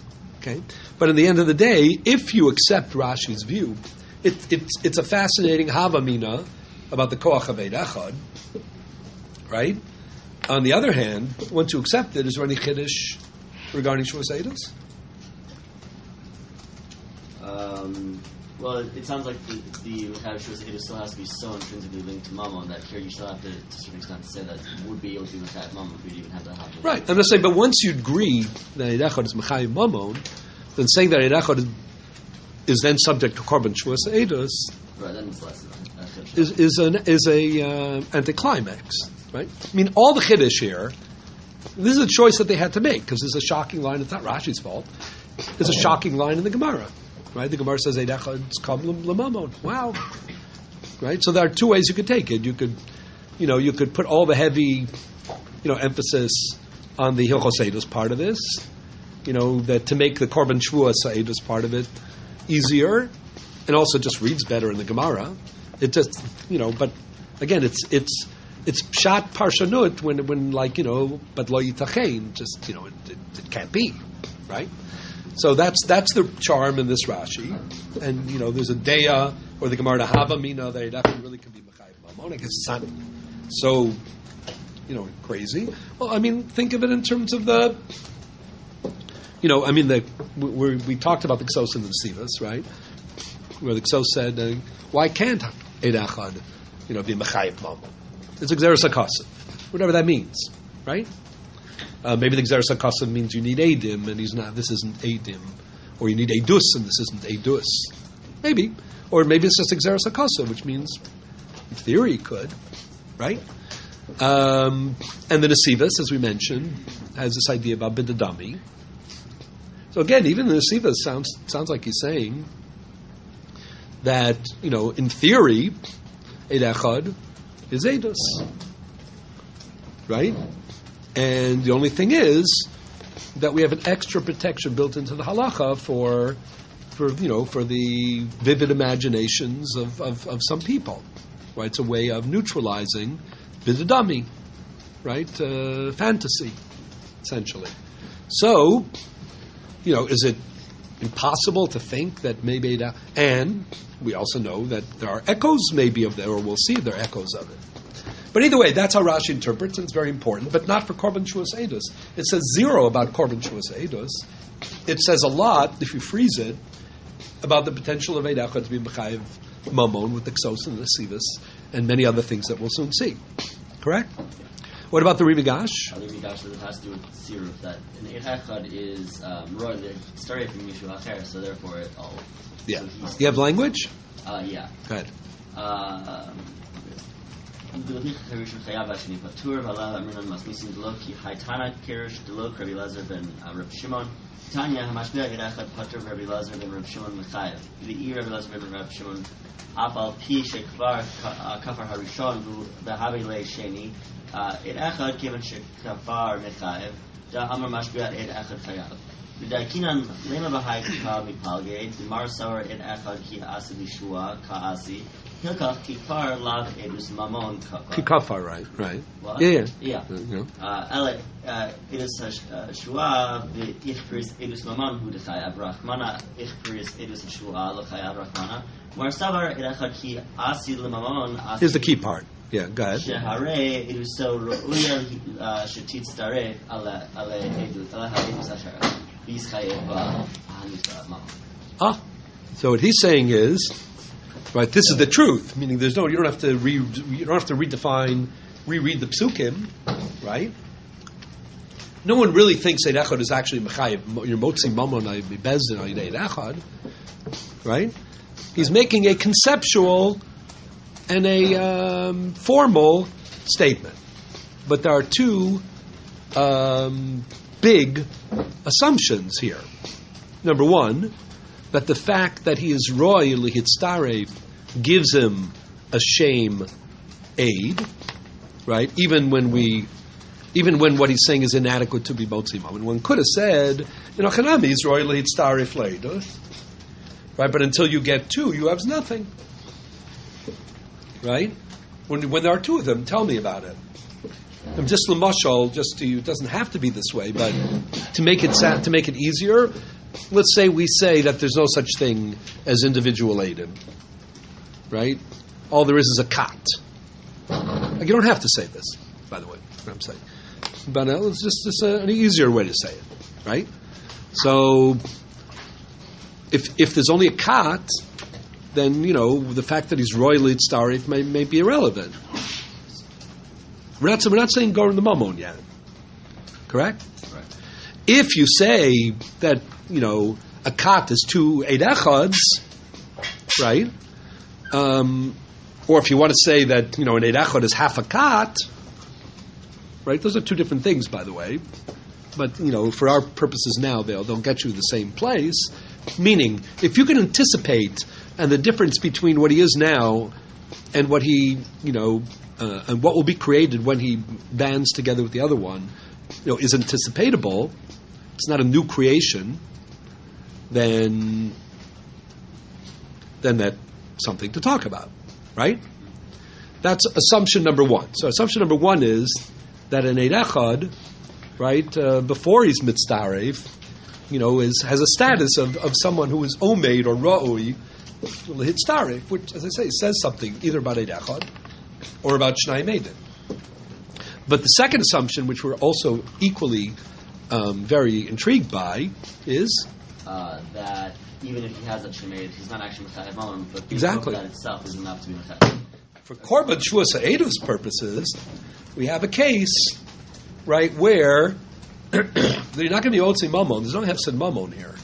Okay, but in the end of the day, if you accept Rashi's view, it, it's it's a fascinating havamina about the koach of Eid Echad, right? On the other hand, once you accept it, is there any chiddush regarding Shavuos Eidos? Um, well, it, it sounds like the the Shavuos Eidos still has to be so intrinsically linked to Mammon that here you still have to, to a certain extent, say that it would be able to be Mechayev Mammon if you'd even have that happen. Right. I'm just saying, but once you agree that Eid Echad is Mechayev Mammon, then saying that Eid Echad is, is then subject to Korban Shavuos Eidos Right, then it's less than that. is is an is a uh, anticlimax, right? I mean, all the chiddush here. This is a choice that they had to make because there's a shocking line. It's not Rashi's fault. There's a shocking line in the Gemara, right? The Gemara says Eid Echad's kam l'mamon. Wow, right? So there are two ways you could take it. You could, you know, you could put all the heavy, you know, emphasis on the Hilchos Eidos part of this, you know, that to make the Korban Shavuos Eidos part of it easier, and also just reads better in the Gemara. It just, you know, but again, it's it's it's pshat parshanut when when like you know, but lo yitachein, just you know, it, it, it can't be, right? So that's that's the charm in this Rashi, and you know, there's a deya or the Gemara havamina that it actually really can be mechayev mamon. I guess it's not so, you know, crazy. Well, I mean, think of it in terms of the, you know, I mean, the we we talked about the Ksos and the Nesivos, right? Where the Ksos said, uh, why can't Eid Echad, you know, be mechayev mamon? It's a Gzeres HaKasav, whatever that means, right? Uh, maybe the Gzeres HaKasav means you need Eidim, and he's not. This isn't Eidim, or you need Eidus, and this isn't Eidus. Maybe, or maybe it's just a Gzeres HaKasav, which means, in theory, you could, right? Um, and the Nesivos, as we mentioned, has this idea about bidadami. So again, even the Nesivos sounds sounds like he's saying that, you know, in theory, Eid Echad is Eidus, right? And the only thing is that we have an extra protection built into the halacha for, for you know, for the vivid imaginations of, of, of some people, right? It's a way of neutralizing bidadami, right? Uh, fantasy, essentially. So, you know, is it impossible to think that maybe that, and we also know that there are echoes maybe of that, or we'll see if there are echoes of it. But either way, that's how Rashi interprets, and it's very important, but not for Korban Shavuos Eidos. It says zero about Korban Shavuos Eidos. It says a lot, if you freeze it, about the potential of Eid Echad to be Mechayev Mamon with the Ksos and the Nesivos, and many other things that we'll soon see. Correct? What about the Ribigash? Uh, the Ribigash that has to do with Siruf, that an Eid Echad is um, Roy, the story from Mishu Acher, so therefore it all. Yeah. So you have language? Uh, yeah. Go ahead. Um, Tanya Hamashbia Eid Echad Pater Rabbi Lazar ben Rabbi Shimon Mechayev. V'I Rabbi Lazar ben Rabbi Shimon Afal Pi Shekvar Kafar Harishon V'Havi Le Sheni Eid Echad Kivan Shekafar Mechayev Da Amar Mashbia Eid Echad Chayav. V'Daikinan Lema B'Hai Kikal Mipalge D'Mar Savar Eid Echad Ki Asi B'Shua Ka'asi Hilkach Kikfar Lav Edus Mamon Kikafar, right, right. What? Yeah, yeah. Yeah. Ele Edus Shua V'Ichpris Edus Mamon Hu D'Chayav Rachmana Ichpris Edus Shua L'Chayav Rachmana Mar Savar Eid Echad Ki Asi L'Mamon Asi. Here's the key part. Yeah, go ahead. Shehare Edus So Ru'uyel Shetit Staref Ale Ale Edus Ale HaEdus Asher V'Yischayev B'Hanus Mamon. Ah, so what he's saying is, right, this is the truth. Meaning, there's no, you don't have to re, you don't have to redefine, reread the psukim, right? No one really thinks Eid Echad is actually mechayev. Your motzi mamon bezdin on Eid Echad, right? He's making a conceptual and a um, formal statement, but there are two um, big assumptions here. Number one, that the fact that he is roy lihitztarev gives him a shame aid, right? Even when we, even when what he's saying is inadequate to be motzi mamon. One could have said, you know, Chanami is roy lihitztarev leidos, right? But until you get two, you have nothing, right? When when there are two of them, tell me about it. I'm just l'mashal, just to, it doesn't have to be this way, but to make it to make it easier. let's say we say that there's no such thing as individual Eidim, right? All there is is a kat. Like, you don't have to say this, by the way, what I'm saying. But uh, it's just, just a, an easier way to say it, right? So, if if there's only a kat, then, you know, the fact that he's royally tzarif may, may be irrelevant. We're not, we're not saying go in the mamon yet. Correct? Right. If you say that, you know, a kat is two eid echads, right? Um, or if you want to say that, you know, an eid echad is half a kat, right? Those are two different things, by the way. But, you know, for our purposes now, they'll, they'll get you the same place. Meaning, if you can anticipate, and the difference between what he is now and what he, you know, uh, and what will be created when he bands together with the other one, you know, is anticipatable, it's not a new creation, then, then that's something to talk about, right? That's assumption number one. So assumption number one is that an Eid Echad, right, uh, before he's mitzdarev, you know, is has a status of, of someone who is omeid or ra'oi, hitzdarev, which, as I say, says something either about Eid Echad or about Shnai Eidim. But the second assumption, which we're also equally um, very intrigued by, is Uh, that even if he has a Shemed, he's not actually Mechayev Mamon, but the Exactly. that itself is enough to be Mechayev. for Korban Shuas Ha'eduv's purposes, we have a case, right, where they're not going to be Otzi Mamon. There's no Hefsid Mamon here.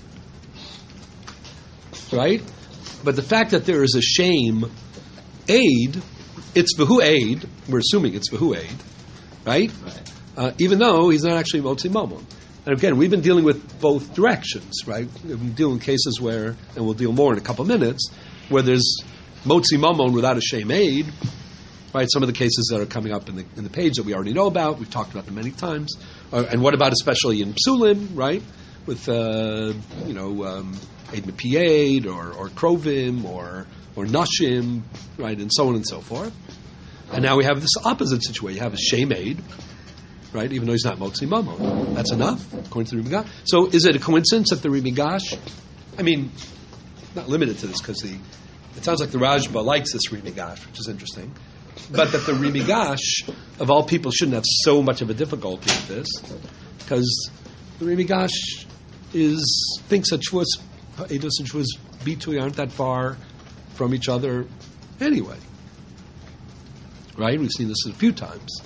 Right? But the fact that there is a shame aid, it's Vahu aid, we're assuming it's Vahu aid, right? Right. Uh, even though he's not actually Otzi Mamon. And again, we've been dealing with both directions, right? We've been dealing with cases where, and we'll deal more in a couple minutes, where there's Motzi Mamon without a shame aid, right? Some of the cases that are coming up in the in the page that we already know about, we've talked about them many times. Uh, and what about especially in Psulim, right? With, uh, you know, um, Eid Mepi Eid, or, or Krovim, or, or Nashim, right? And so on and so forth. And now we have this opposite situation. You have a shame aid, right? Even though he's not Motzi Mamon. That's enough, according to the Rimigash. So is it a coincidence that the Rimigash, I mean, not limited to this, because the it sounds like the Rajba likes this Rimigash, which is interesting, but that the Rimigash, of all people, shouldn't have so much of a difficulty with this, because the Rimigash is thinks that Shavuos, Eidos and Shavuos Bitui aren't that far from each other anyway. Right? We've seen this a few times.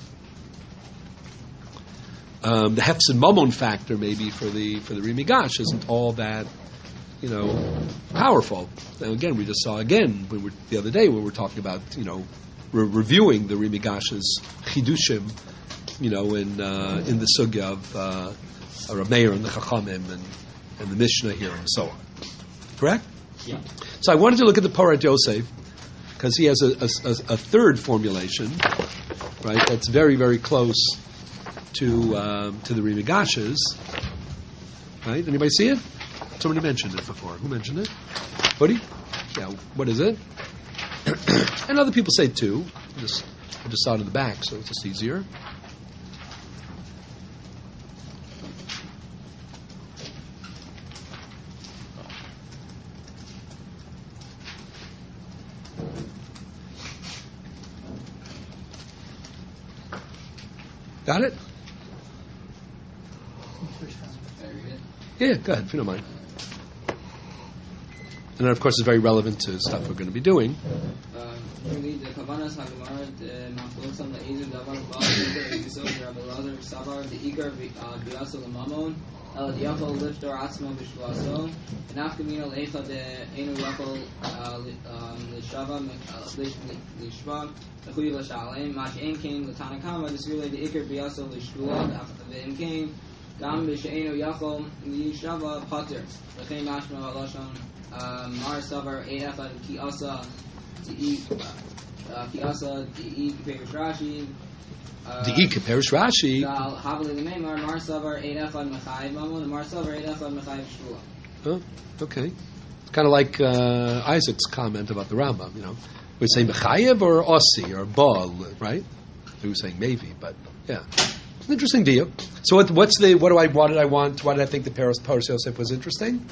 Um, the Hefsid Mamon factor, maybe, for the for the Rimigash isn't all that, you know, powerful. Now, again, we just saw again when we're, the other day when we were talking about, you know, we're reviewing the Rimigash's chidushim, you know, in uh, in the sugya of uh, Rav Meir and the Chachamim and and the Mishnah here and so on. Correct? Yeah. So I wanted to look at the Porat Yosef because he has a, a, a third formulation, right? That's very very close to um, to the Rimigash's, right? Anybody see it? Somebody mentioned it before. Who mentioned it? Buddy? Yeah. What is it? And other people say too. Just I just saw it in the back, so it's just easier. Got it? Yeah, go ahead, if you don't mind. And then, of course, it's very relevant to stuff we're going to be doing. גם בשאינו יכול להישבע פטר לכן משמע הלשון מר סבר אין אחד כי עשה כי עשה דאי כפרש רש"י דאי כפרש רש"י הבלי למימר מר סבר אין אחד מחייב ממון מר סבר אין אחד מחייב שבועה. Oh, okay. It's kind of like uh, Isaac's comment about the Rambam, you know. We say mechayev or ossi or bal, right? He was saying maybe, but yeah. Interesting deal. So what, what's the what do I what did I want? Why did I think the Paras Paras Yosef was interesting?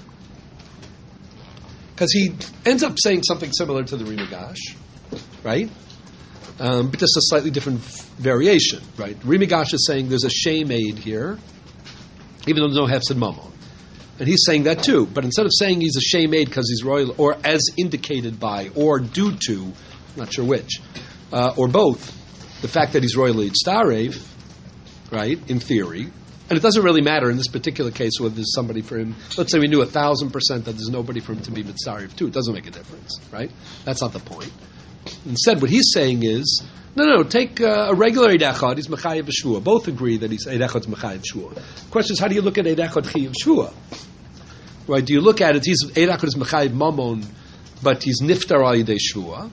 Because he ends up saying something similar to the Rimigash, right? Um, but just a slightly different variation, right? Rimigash is saying there's a shame aid here, even though there's no hefsed mamon. And he's saying that too, but instead of saying he's a shame aid because he's royal, or as indicated by, or due to, I'm not sure which, uh, or both, the fact that he's royally tztarev, right, in theory, and it doesn't really matter in this particular case whether there's somebody for him. Let's say we knew a thousand percent that there's nobody for him to be mitztarev too. It doesn't make a difference, right? That's not the point. Instead, what he's saying is, no, no, take uh, a regular Eid Echad, he's Mechayev Shvua. Both agree that he's Eid Echad's Mechayev Shvua. The question is, how do you look at Eid Echad Chayev Shvua? Right? Do you look at it, he's Eid Echad is Mechayev Mamon, but he's Niftar Al Yidei Shvua,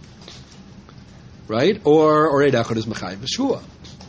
right? Or, or Eid Echad is Mechayev Shvua,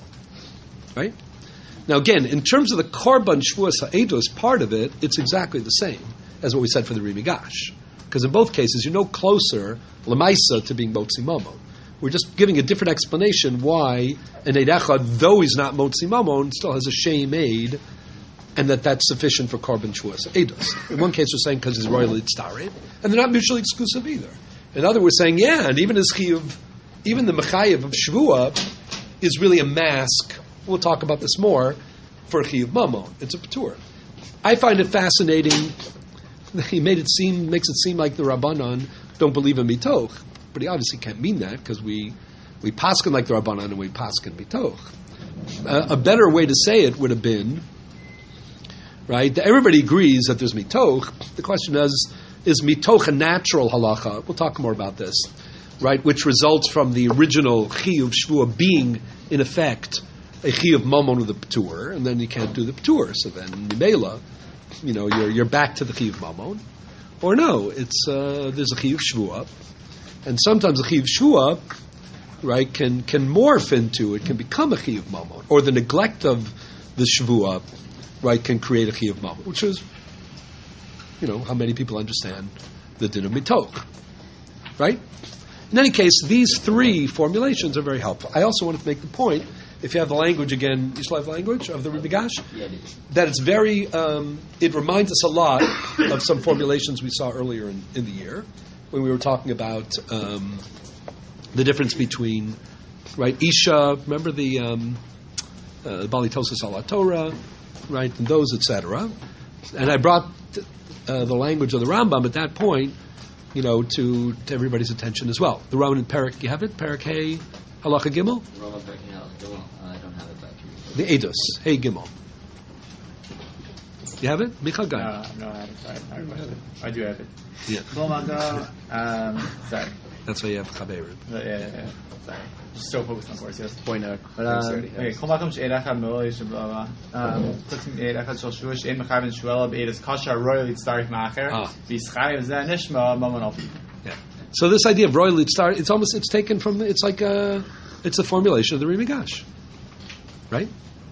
right? Now again, in terms of the Korban Shvuas Ha'edos part of it, it's exactly the same as what we said for the Rimigash. Because in both cases, you're no closer, Lamaisa, to being Motzi Mamon. We're just giving a different explanation why an Eid Echad, though he's not Motzi Mamon, still has a Shem Eid, and that that's sufficient for Korban Shvuas Ha'edos. In one case, we're saying because he's royally tztarev, and they're not mutually exclusive either. In other, we're saying, yeah, and even his Chiyuv, even the Mechayev of Shvua is really a mask. We'll talk about this more for Chiyuv Mamon. It's a Patur. I find it fascinating. He made it seem makes it seem like the Rabbanan don't believe in mitoch, but he obviously can't mean that because we we paskin like the Rabbanan and we paskin mitoch. Uh, a better way to say it would have been, right? Everybody agrees that there's mitoch. The question is, is mitoch a natural halacha? We'll talk more about this, right? Which results from the original chiyuv shvua being in effect a chiyuv mamon with a patur, and then you can't do the patur. So then mimela, you know, you're you're back to the chiyuv mamon, or no, it's uh, there's a chiyuv shvua, and sometimes a chiyuv shvua, right, can can morph into it, can become a chiyuv mamon, or the neglect of the shvua, right, can create a chiyuv mamon, which is, you know, how many people understand the din of mitoch, right? In any case, these three formulations are very helpful. I also wanted to make the point, if you have the language again, you still have language of the Rimigash? Yeah, it is. That it's very, um, it reminds us a lot of some formulations we saw earlier in, in the year, when we were talking about um, the difference between, right, Isha, remember the um, uh, Bali Tosas ala Torah, right, and those, et cetera. And I brought uh, the language of the Rambam at that point, you know, to, to everybody's attention as well. The Roman in Perak, you have it? Perak Hey Halacha Gimel? Roman Perak Hey Halacha Gimel. I don't have it back The here. Eidos, Hey Gimel. You have it? Michal Gai. No, no, I haven't. I, I, I, I do have it. Yeah. um, sorry. That's why you have Chaberim. Yeah, yeah, yeah. Sorry. Just so focused on course, yes. Point out. But, um, Okay, Kol Makom She'ed Echad Me'ol Yishem B'Lava. Chutzim Eid Echad Shel Shvuah She'en Mechayev and Shvuah B'Eidos Kasher Royal Yitztarif Ma'acher Ah. V'Yischayev Zeh Nishma Mamon Alpi. Yeah. So this idea of royal star, it's almost it's taken from it's like a it's a formulation of the Rimigash, right?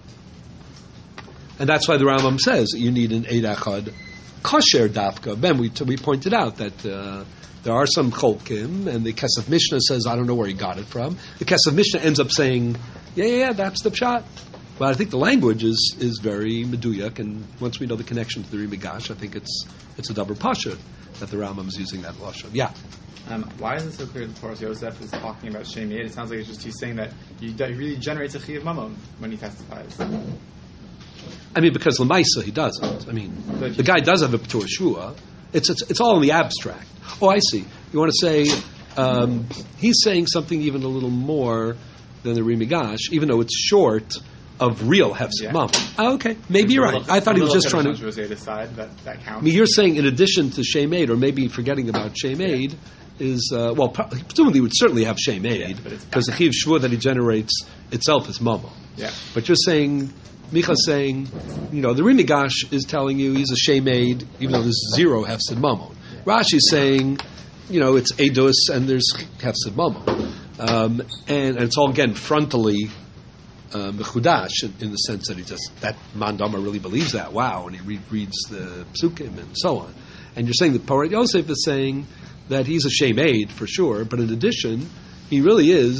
And that's why the Rambam says you need an Eid Echad kosher dafka. Ben, we we pointed out that uh, there are some cholkim, and the Kesef Mishnah says I don't know where he got it from. The Kesef Mishnah ends up saying, yeah, yeah, yeah, that's the pshat. But I think the language is is very meduyak, and once we know the connection to the Rimigash, I think it's it's a double pasha that the Rambam is using that lashon. Yeah. Um, why is it so clear that Toras Yosef is talking about Shem Yed? It sounds like it's just he's saying that he, that he really generates a chiyuv mamon when he testifies. I mean, because Lamaisa, he doesn't. I mean, the guy does have a Patur Shua. It's, it's it's all in the abstract. Oh, I see. You want to say, um, he's saying something even a little more than the Rimigash, even though it's short of real Hefsek Yeah. Mom. Oh, okay. Maybe you're right. I thought he was just trying to... Decide that, that counts. I mean, you're saying in addition to Shem Eid, or maybe forgetting about Shem Eid, is, uh, well, pro- presumably he would certainly have Shem Eid, Yeah, but it's because the Chiv Shvua that he generates itself is Momo. Yeah. But you're saying, Micha's saying, you know, the Rimigash is telling you he's a Shem Eid, even though there's zero Hefsed Momo. Rashi's saying, you know, it's Eidus and there's Hefsed Momo. Um, and, and it's all, again, frontally uh, mechudash in, in the sense that he just, that Mandama really believes that, wow, and he re- reads the psukim and so on. And you're saying that Porat Yosef is saying that he's a Shem Eid for sure, but in addition, he really is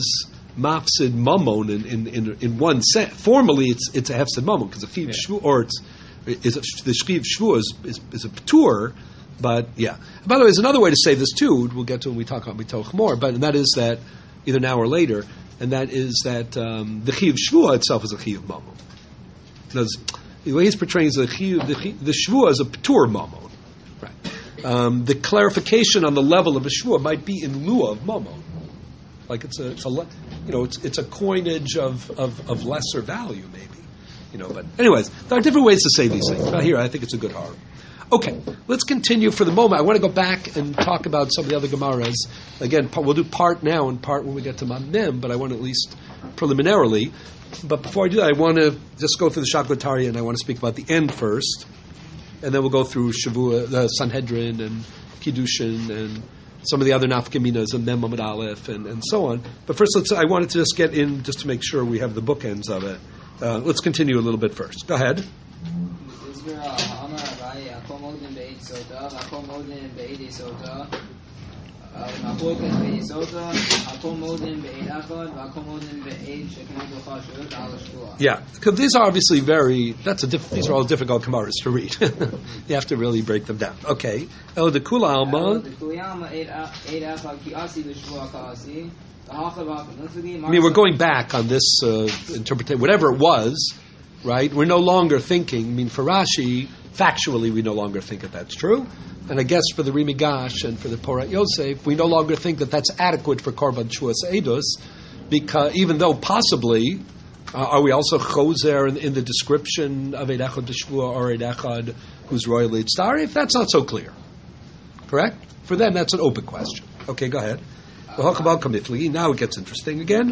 mafsid mamon in in, in, in one sense. Formally, it's it's a hefsid mamon because a chiv Yeah. shvu or it's is a, the chiv shvu is, is is a ptur, but yeah. By the way, there's another way to say this too. We'll get to when we talk about mitoch more, but and that is that either now or later, and that is that um, the chiv shvua itself is a chiv mamon. Because the way he's portraying the chiv, the, chiv- the shvua is a ptur mamon, right? Um, the clarification on the level of a shvua might be in lieu of mamon. Like it's a, it's a le- you know, it's it's a coinage of, of, of lesser value, maybe, you know. But anyways, there are different ways to say these things. But here, I think it's a good horror. Okay, let's continue for the moment. I want to go back and talk about some of the other Gemaras. Again, pa- we'll do part now and part when we get to Mamnim, but I want to at least preliminarily. But before I do that, I want to just go through the Shaklatari, and I want to speak about the end first, and then we'll go through Shavua, the Sanhedrin, and Kiddushin, and some of the other nafkaminas and Mem Amud Aleph and, and so on. But first, let's. I wanted to just get in just to make sure we have the bookends of it. Uh, let's continue a little bit first. Go ahead. Yeah, because these are obviously very. That's a. Diff, these are all difficult Gemaras to read. You have to really break them down. Okay. El de Kula Alma. I mean, we're going back on this uh, interpretation, whatever it was, right? We're no longer thinking. I mean, for Rashi, factually, we no longer think that that's true. And I guess for the Rimigash and for the Porat Yosef, we no longer think that that's adequate for Korban Shuas Eidos, because even though possibly, uh, are we also choser in, in the description of Eid Echad B'Shvua or Eid Echad who's royally tzari? If that's not so clear, correct? For them, that's an open question. Okay, go ahead. Now it gets interesting again.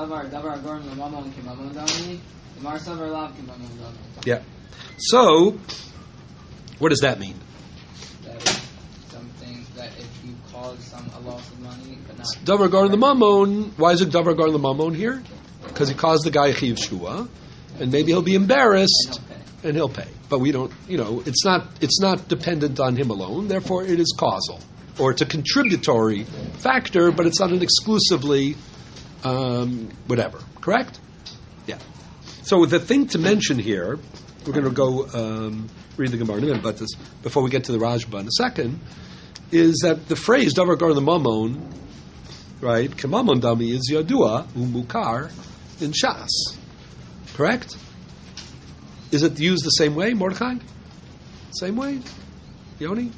Yeah. So, what does that mean? That is something that if you cause some a loss of money, but not Davar Gar the Mamon. Why is it Davar Gar the Mamon here? Because he caused the guy a chiv shua, and maybe he'll be embarrassed and he'll pay. But we don't. You know, it's not. It's not dependent on him alone. Therefore, it is causal, or it's a contributory factor, but it's not an exclusively um, whatever. Correct? Yeah. So the thing to mention here, we're going to go um, read the Gemara in a minute, but this, before we get to the Rajba in a second, is that the phrase Davar Gar the Mamon, right? Kemamon dami is Yadua umukar in Shas. Correct? Is it used the same way, Mordechai? Same way, Yoni?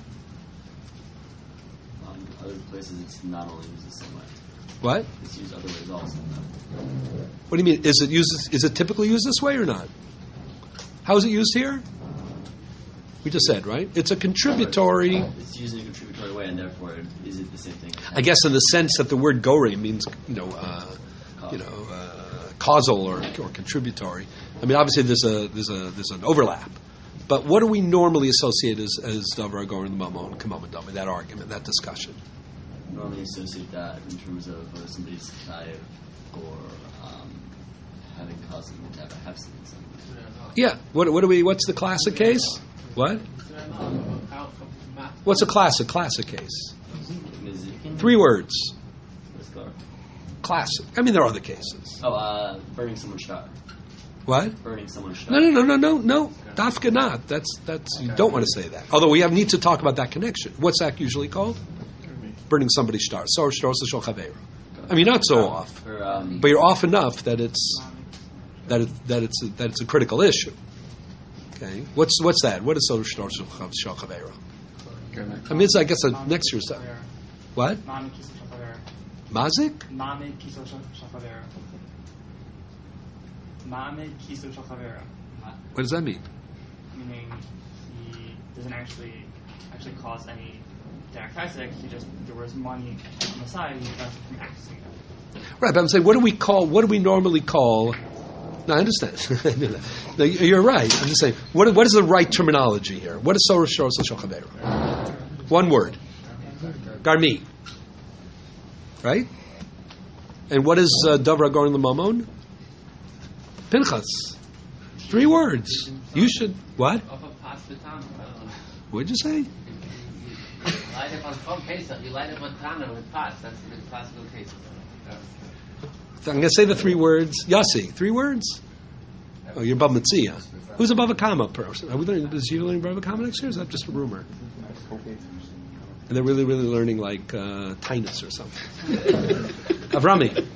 Um, other places it's not only used the same way. What? It's used other ways also. What do you mean? Is it used? Is it typically used this way or not? How is it used here? We just said, right? It's a contributory. It's used in a contributory way, and therefore, is it the same thing? I guess in the sense that the word gorim means, you know, uh, you know, uh, causal or, or contributory. I mean, obviously there's a there's a there's an overlap. But what do we normally associate as as davar gorim the mamon kamam dami? That argument, that discussion. Normally associate that in terms of whether somebody's chayiv or um, having caused them to have a hefsed in some way. Yeah. What what do we? What's the classic case? What? What's a classic classic case? Three words. Classic. I mean, there are other cases. Oh, uh, burning someone's shtar. What? Burning someone's shtar. No, no, no, no, no, no. Dafka not. That's that's. You don't want to say that. Although we have need to talk about that connection. What's that usually called? Burning somebody's shtar. So shtar shel chaveira. I mean, not so off, Or, um, but you're off enough that it's that it, that it's a, that it's a critical issue. Okay. What's what's that? What is so shtar shel chaveira? I mean, it's I guess a next year's stuff. What? Mazik? Ma'amid kiso shachavera. Ma'amid kiso shachavera. What does that mean? Meaning he doesn't actually actually cause any direct Isaac. He just there was money on the side. He prevents him from accessing it. Right, but I'm saying, what do we call? What do we normally call? No, I understand. No, you're right. I'm just saying, what what is the right terminology here? What is Sorah Shor Shel Chaveira? One word. Garmi. Right? And what is uh, Davar Gar the Mamon? Pinchas. Three words. You should what? What'd you say? You light up on from Pesach. You light up on Tana with pots. That's the classical case. I'm going to say the three words. Yossi, three words? Oh, you're above Mitzia. Who's above a comma person? Are we learning, is you learning above a comma next year, or is that just a rumor? And they're really, really learning like uh, Tainus or something. Avrami.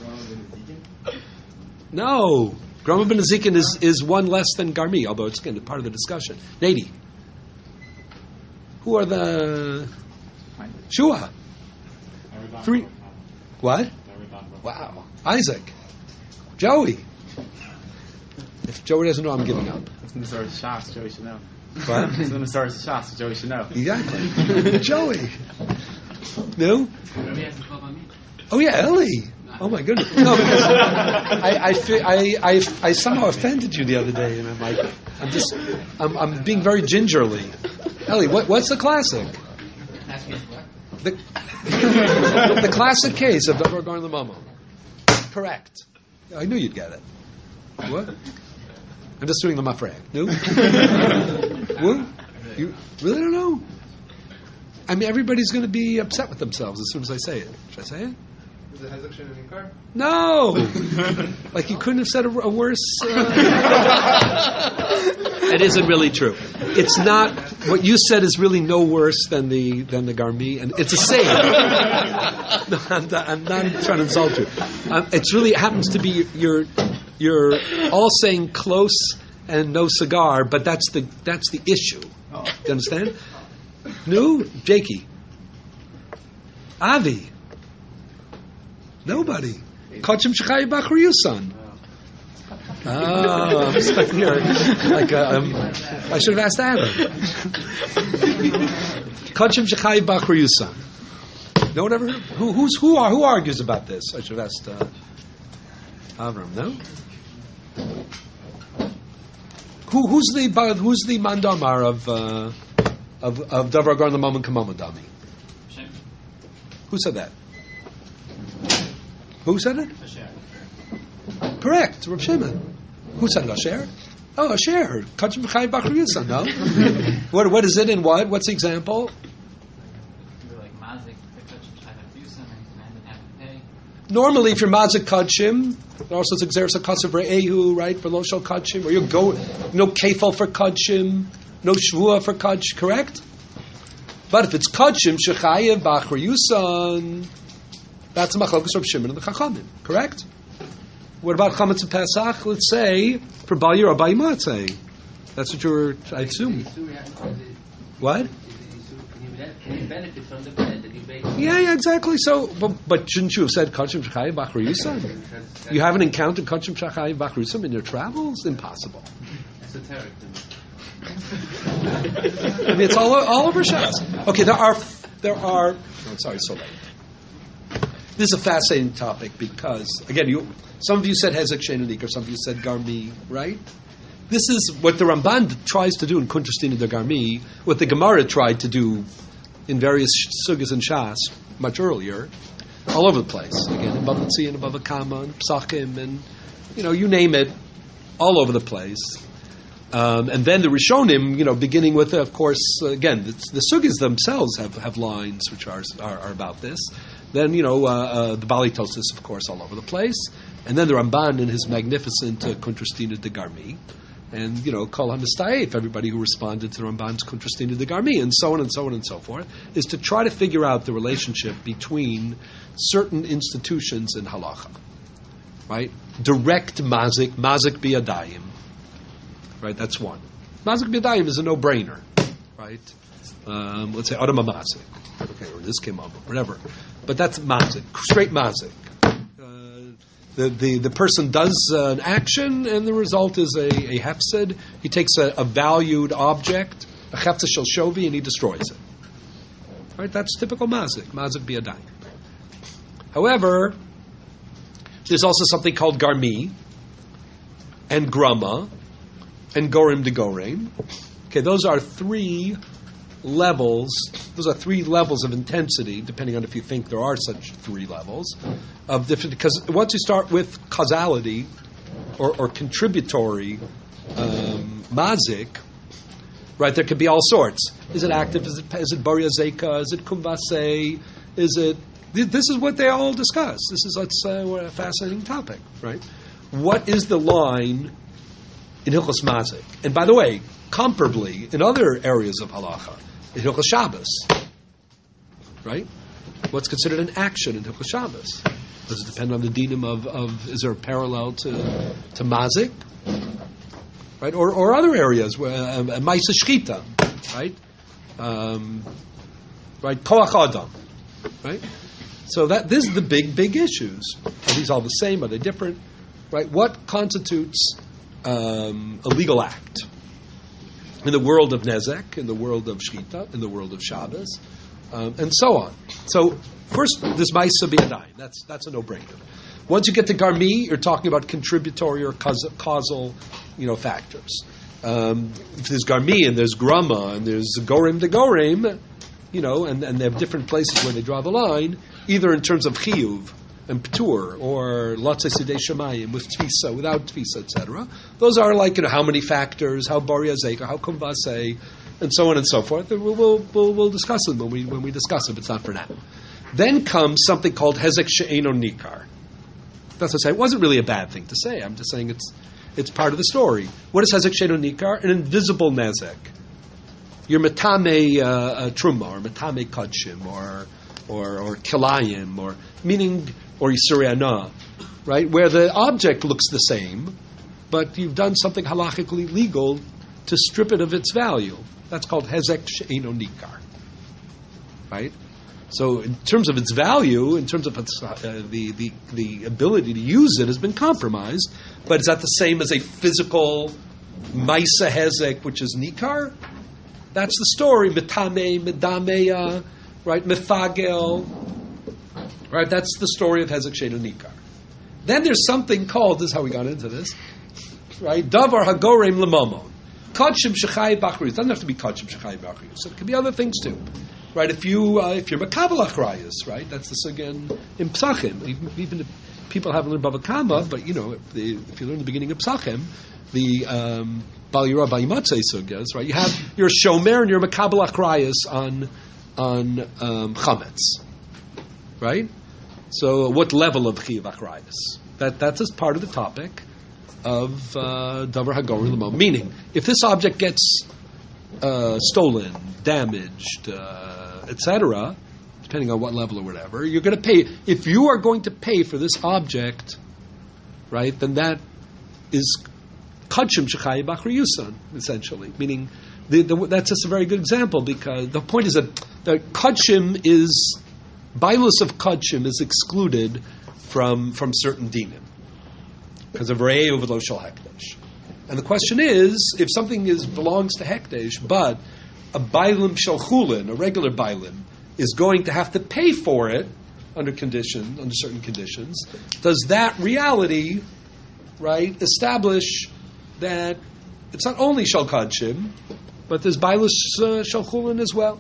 No. Grama ben Ezekiel is, is one less than Garmi, although it's again part of the discussion. Nady. Who are the Shua? Three. What? Wow. Isaac. Joey. If Joey doesn't know, I'm giving up. It's in the Masorah Shas, Joey should know. What? It's in the Masorah Shas, Joey should know. Exactly. Joey. No? Oh yeah, Ellie. Oh my goodness. No, because I, I, fe- I, I, I somehow offended you the other day, and I'm like, I'm just, I'm, I'm being very gingerly. Ellie, what, what's the classic? The, the classic case of Davar Garn Lamamo. Correct. I knew you'd get it. What? I'm just doing the mafrag. No? What? You really don't know? I mean, everybody's going to be upset with themselves as soon as I say it. Should I say it? Is it Hezek Shin and Inkar? No! Like you couldn't have said a, a worse... Uh... It isn't really true. It's not... What you said is really no worse than the than the Garmi, and it's a saying. No, I'm, not, I'm not trying to insult you. Um, it's really, it happens to be you're, you're all saying close and no cigar, but that's the that's the issue. Do you understand? No? Jakey. Avi. Nobody. Kachim Shechai Bachar Yusan. Oh, I'm expecting her. Like, uh, um, I should have asked Adam. Kachim Shechai Bachar Yusan. No one ever heard? Who, who's, who, are, who argues about this? I should have asked uh, Avram, no? Who, who's the who's the mandamar of uh, of of Davar Garn Lamam and Kamam Dami? Who said that? Who said it? Correct, Rav Shimon. Who said it? Asher? Oh, Asher. Kachim B'chai Bachar Yusan, no? What, what is it and what? What's the example? Like mazik, kachim shchai b'chuyusan, and commanded have to pay. Normally, if you're mazik kachim, also it's exeris akasav re'ehu, right, for lo shel kachim, or you go, no kefal for kachim, no shvua for kach, correct? But if it's kachim, shechayev Bachar Yusan, that's a machlokas Rav Shimon and the Chachamim, correct? What about chametz and Pesach? Let's say for Bayer or Bayimatzeh. That's what you're. I assume. What? Yeah, yeah, exactly. So, but, but shouldn't you have said Kachim Shachai Bachar Yusan? You haven't encountered Kachim Shachai Bachar Yusan in your travels? Impossible. Esoteric. I mean, it's all all over Shas. Okay, there are there are. Oh, sorry, so late. This is a fascinating topic because, again, you some of you said Hezek Shein and Iker, some of you said Garmi, right? This is what the Ramban tries to do in Kuntrastina de Garmi, what the Gemara tried to do in various sugas and shas much earlier, all over the place. Again, above Tzia and above Kama and Psachim and, you know, you name it, all over the place. Um, and then the Rishonim, you know, beginning with, of course, uh, again, the, the sugas themselves have, have lines which are, are, are about this. Then, you know, uh, uh, the Bali Tosfos, of course, all over the place. And then the Ramban in his magnificent uh, Kuntrastina de Garmi. And, you know, Kol HaMistayef, everybody who responded to the Ramban's Kuntrastina de Garmi, and so on and so on and so forth, is to try to figure out the relationship between certain institutions and halacha. Right? Direct mazik, mazik biyadayim. Right? That's one. Mazik biyadayim is a no-brainer. Right? Um, let's say Adam mazik. Okay, or this came up, or whatever. But that's mazik, straight mazik. Uh, the, the the person does uh, an action, and the result is a, a hefsed. He takes a, a valued object, a hefsed shel shovi, and he destroys it. Right? That's typical mazik, mazik biyadayim. However, there's also something called garmi, and grama, and gorim de gorim. Okay, those are three levels, those are three levels of intensity, depending on if you think there are such three levels of different. Because once you start with causality or, or contributory um, mazik, right, there could be all sorts. Is it active? Is it is it baria zeka? Is it kumbase? Is it th- this is what they all discuss. This is it's, uh, a fascinating topic, right? What is the line in Hilchos Mazik? And by the way, comparably in other areas of halacha, in Hilchos Shabbos, right? What's considered an action in Hilchos Shabbos? Does it depend on the dinim of, of is there a parallel to to Mazik, right? Or or other areas where uh, Ma'aseh Shchita, right? Um, right, Koach Adam, right? So that this is the big big issues. Are these all the same? Are they different? Right? What constitutes um, a legal act in the world of Nezek, in the world of Shchita, in the world of Shabbos, um, and so on. So first, this Ma'aseh B'Yadayim. That's that's a no-brainer. Once you get to Garmi, you're talking about contributory or causal, you know, factors. Um, if there's Garmi and there's Grama and there's Gorim de Gorim, you know, and, and they have different places where they draw the line, either in terms of Chiyuv and Ptur or Latzei Sidei Shemayim with Tfisa, without Tfisa, et cetera. Those are like, you know, how many factors, how Bari Azeka, how Kumvase, and so on and so forth. And we'll, we'll, we'll, we'll discuss them when we when we discuss them. It's not for now. Then comes something called Hezek She'eino Nikar. That's to say, it wasn't really a bad thing to say. I'm just saying it's it's part of the story. What is Hezek She'eino Nikar? An invisible Nezek. Your Metame uh, uh, Truma, or Metame Kodshim, or or or Kilayim, or meaning, or Yisuri Ana, right? Where the object looks the same, but you've done something halachically legal to strip it of its value. That's called Hezek She'eino Nikar, right? So, in terms of its value, in terms of its, uh, the, the the ability to use it, has been compromised. But is that the same as a physical Maisa Hezek, which is Nikar? That's the story. Metame, Medameya, right? Mefagel, right? That's the story of Hezek She'eino Nikar. Then there's something called, this is how we got into this, right? Davar Hagorem Lemamon. Kodshim Shechai Bachriyus. It doesn't have to be Kodshim Shechai Bachriyus. So it can be other things too. Right, if you uh, if you're Makabel Achrayus, right, that's this again in Psachim. Even, even if people haven't learned Bava Kama, but you know, if, the, if you learn the beginning of Psachim, the um, Bal Yirah Bal Yimatzei sugyas, right, you have your Shomer and your Makabel Achrayus on on um, Chametz, right? So, what level of Chiyav Achrayus? That that's as part of the topic of uh, Davar Hagori Lemo. Meaning, if this object gets uh, stolen, damaged, uh, et cetera, depending on what level or whatever, you're going to pay. If you are going to pay for this object, right, then that is Kodshim Shechai Bachriyusan, essentially. Meaning, the, the, that's just a very good example, because the point is that the Kodshim is, Bailus of Kodshim is excluded from, from certain dinim, because of Rei over Lo Shel Hekdesh. And the question is, if something is belongs to Hekdesh, but a Bailim Shel Chulin, a regular Bailim, is going to have to pay for it under condition, under certain conditions, does that reality, right, establish that it's not only Shel Kodshim, but there's Bailus uh, Shel Chulin as well?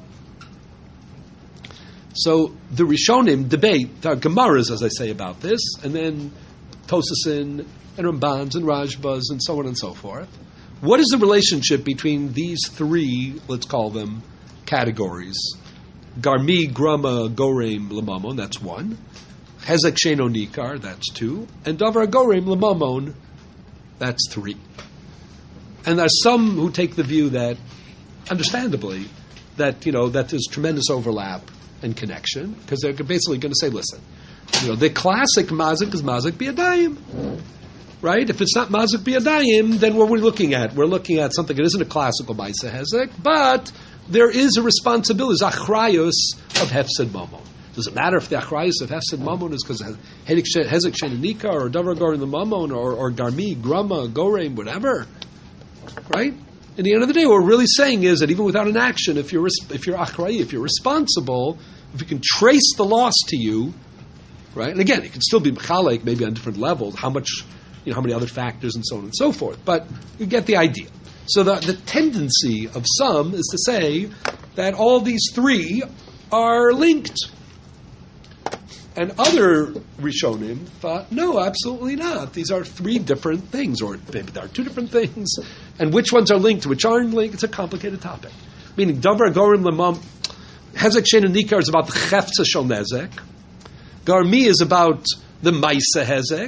So the Rishonim debate, there are Gemaras, as I say, about this, and then Tosasin and Rambans and Rajbas and so on and so forth. What is the relationship between these three, let's call them, categories? Garmi, Grama, Gorem, Lamamon, that's one. Hezek She'eino Nikar, that's two. And Davar Gorem, Lamamon, that's three. And there's some who take the view that, understandably, that, you know, that there's tremendous overlap and connection, because they're basically going to say, listen, you know, the classic mazik is mazik biyadayim, right? If it's not mazik biyadayim, then what we're looking at, we're looking at something that isn't a classical ma'aseh hezek, but there is a responsibility, there's achrayus of hefsed mamon. Does it matter if the achrayus of hefsed mamon is because of hezek she'eino nikar or davar gorim the mamon or, or garmi, grama, gorem, whatever, right? At the end of the day, what we're really saying is that even without an action, if you're if you're achrai, if you're responsible, if you can trace the loss to you, right? And again, it can still be mechalek, maybe on different levels, how much, you know, how many other factors and so on and so forth. But you get the idea. So the the tendency of some is to say that all these three are linked. And other Rishonim thought, no, absolutely not. These are three different things, or maybe there are two different things. And which ones are linked, which aren't linked, it's a complicated topic. Meaning, Davar Gorim Lemam, Hezek She'eino Nikar is about the Chefza Shel Nezek, Garmi is about the Maisa Hezek.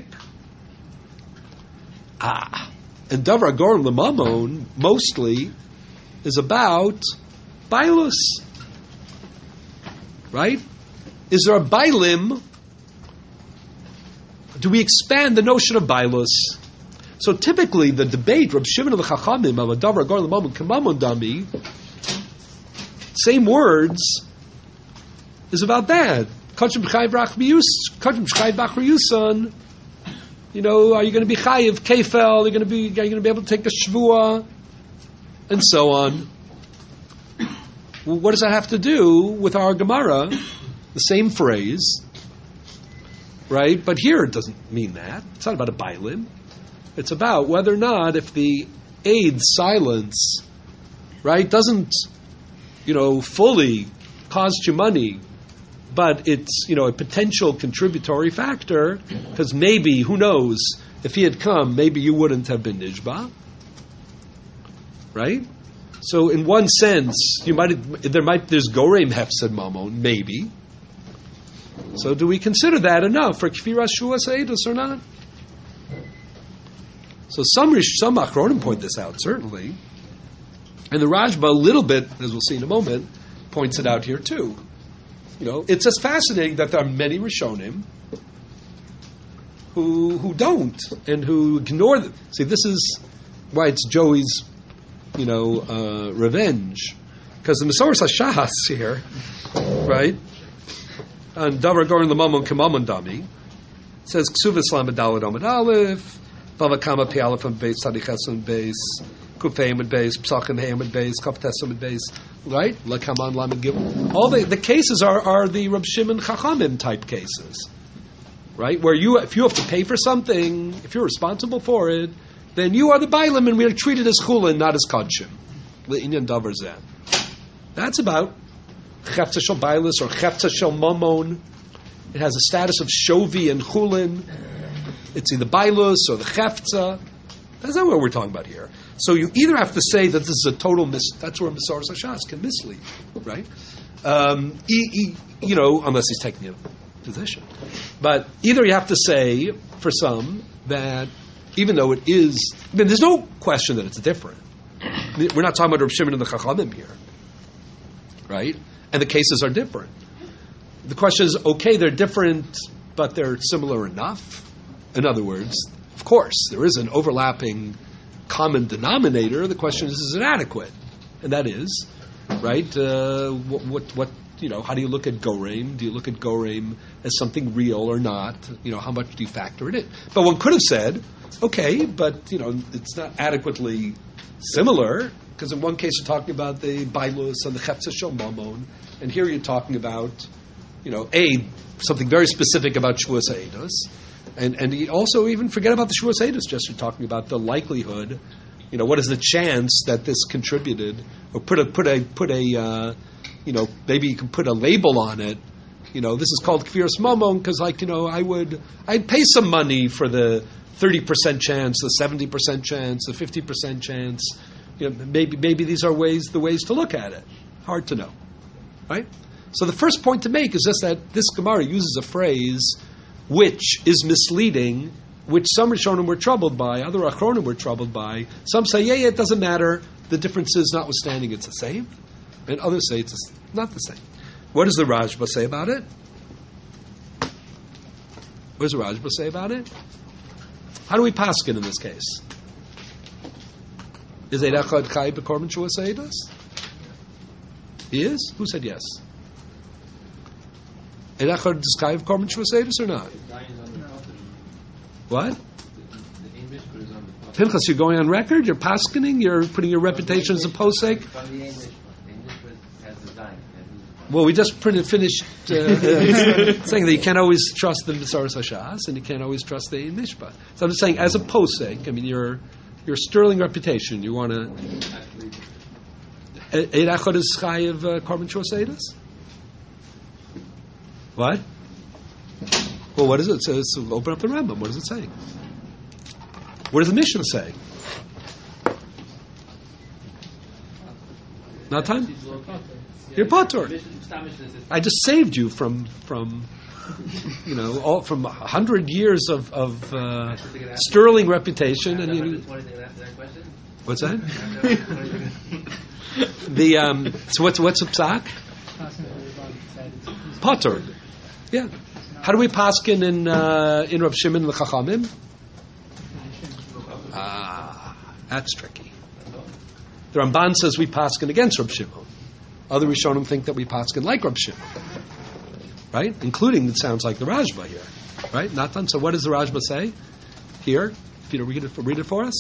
Ah. And Davar Gorim Lemamon mostly is about Bailus. Right? Is there a Bailim? Do we expand the notion of Bailus? So typically the debate, Reb Shimon of the Chachamim, of a Davar Gorim Lemamon, Kemamon Dami, same words, is about that. Kachim B'chai B'chayusan. You know, are you going to be chayiv kefel? Are you going to be? Are you going to be able to take a shvua, and so on? Well, what does that have to do with our Gemara? The same phrase, right? But here it doesn't mean that. It's not about a bailim. It's about whether or not if the aid's silence, right, doesn't, you know, fully cost you money, but it's, you know, a potential contributory factor, because maybe, who knows, if he had come, maybe you wouldn't have been nishba, right? So in one sense, you might there might there's gorem hefsed mamon, maybe. So do we consider that enough for kfiras shuas eidus or not? So some some achronim point this out certainly, and the Rajba a little bit, as we'll see in a moment, points it out here too. You know, it's just fascinating that there are many Rishonim who who don't and who ignore them. See, this is why it's Joey's, you know, uh, revenge, because the Masoras Hashas here, right, and Davar Gorin Lemamon Kemamon Dami says Ksuvas Lamed Daled Amud Aleph, Bava Kama Pi Aleph and Beis Tzadi Ches and Beis Kufay Amud Beis Psachim Hey Amud Beis Kaf Tes Amud Beis, right? Lakaman Lamed Gimel. All the the cases are are the Reb Shimon Chachamim type cases, right? Where you if you have to pay for something, if you're responsible for it, then you are the Bailim, and we are treated as Chulin, not as Kodshim. Le'inyan Davar Zeh. That's about Chefza Shel Bailus or Chefza Shel Mamon. It has a status of Shovi and Chulin. It's either Bailus or the Chefza. That's not what we're talking about here. So you either have to say that this is a total mis... That's where Masoras Hashas can mislead, right? Um, e, e, you know, unless he's taking a position. But either you have to say, for some, that even though it is... I mean, there's no question that it's different. I mean, we're not talking about Reb Shimon and the Chachamim here, right? And the cases are different. The question is, okay, they're different, but they're similar enough. In other words, of course, there is an overlapping common denominator. The question is, is it adequate? And that is, right, uh, what, what, what, you know, how do you look at Goreim? Do you look at Goreim as something real or not? You know, how much do you factor it in? But one could have said, okay, but, you know, it's not adequately similar, because in one case you're talking about the Bailus and the Chefza Shel Mamon, and here you're talking about, you know, a something very specific about Shavuos Eidos. And and you also even forget about the Shavuos Eidos, just you're talking about the likelihood, you know, what is the chance that this contributed, or put a, put a, put a uh, you know, maybe you can put a label on it, you know, this is called Kfiras Mamon, because, like, you know, I would, I'd pay some money for the thirty percent chance, the seventy percent chance, the fifty percent chance, you know, maybe, maybe these are ways, the ways to look at it. Hard to know, right? So the first point to make is just that this Gemara uses a phrase which is misleading, which some Rishonim were troubled by, other Achronim were troubled by. Some say, yeah, yeah, it doesn't matter. The difference is, notwithstanding, it's the same. And others say it's not the same. What does the Rajba say about it? What does the Rajba say about it? How do we paskin in this case? Is Eid Echad Chai b'Korban Shavuos Eidos? He is? Who said yes? Eid Echad is Chai b'Korban Shavuos Eidos or not? What? Pinchas, you're going on record? You're paskining? You're putting your reputation as a posek? Well, we just printed, finished uh, uh, saying that you can't always trust the Masoras Hashas and you can't always trust the Mishpah. So I'm just saying, as a posek, I mean, your your sterling reputation, you want to... Eid Echad is Chayiv Korban Shavuos Eidos? What? Well, what is it? So, so open up the Rambam. What does it say? What does the Mishnah say? Not time? You're patur. I just saved you from from you know, all from a hundred years of, of uh, sterling reputation. And you, what's that? the um, so what's what's a psak? Potter. Yeah. How do we paskin in uh, in Rav Shimon and the Chachamim? Ah, that's tricky. The Ramban says we paskin against Rav Shimon. Other Rishonim think that we paskin like Rav Shimon, right? Including, it sounds like the Rajba here, right? Nathan. So what does the Rajba say here? Peter, read it for, read it for us.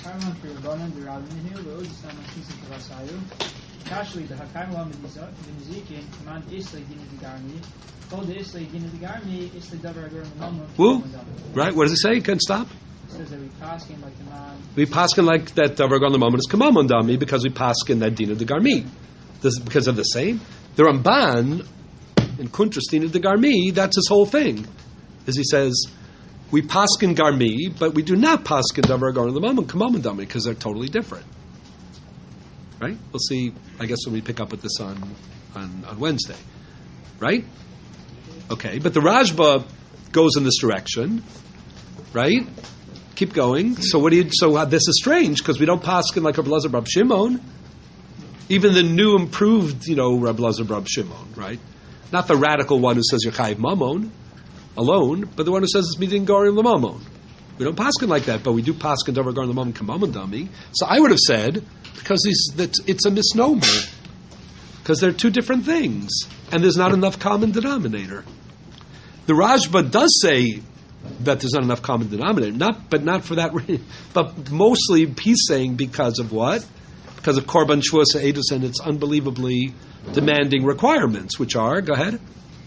Woo. Right? What does it say? You can stop. It says that we paskin like the man. We paskin like that davar gon l'mamon is kamamon dami because we paskin that dina de garmi. This is because of the same. The Ramban in Kuntras dina de garmi. That's his whole thing. Is he says we paskin garmi, but we do not paskin davar gon l'mamon kamamon dami because they're totally different. Right? We'll see. I guess when we pick up with this on on, on Wednesday. Right? Okay, but the Rajba goes in this direction, right? Keep going. So what do you? So uh, this is strange because we don't paskin like Rabbi Lazar Rab Shimon, even the new improved, you know, Rabbi Lazar Rab Shimon, right? Not the radical one who says you're chayiv mamon alone, but the one who says it's midin garin lemamon. We don't paskin like that, but we do paskin davar garin lemamon kamamon dami. So I would have said because these, that it's a misnomer because they're two different things and there's not enough common denominator. The Rajba does say that there's not enough common denominator, not but not for that reason. But mostly he's saying because of what? Because of Korban Shavuos Edus and its unbelievably demanding requirements, which are, go ahead.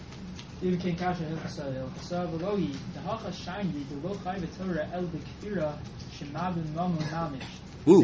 Ooh.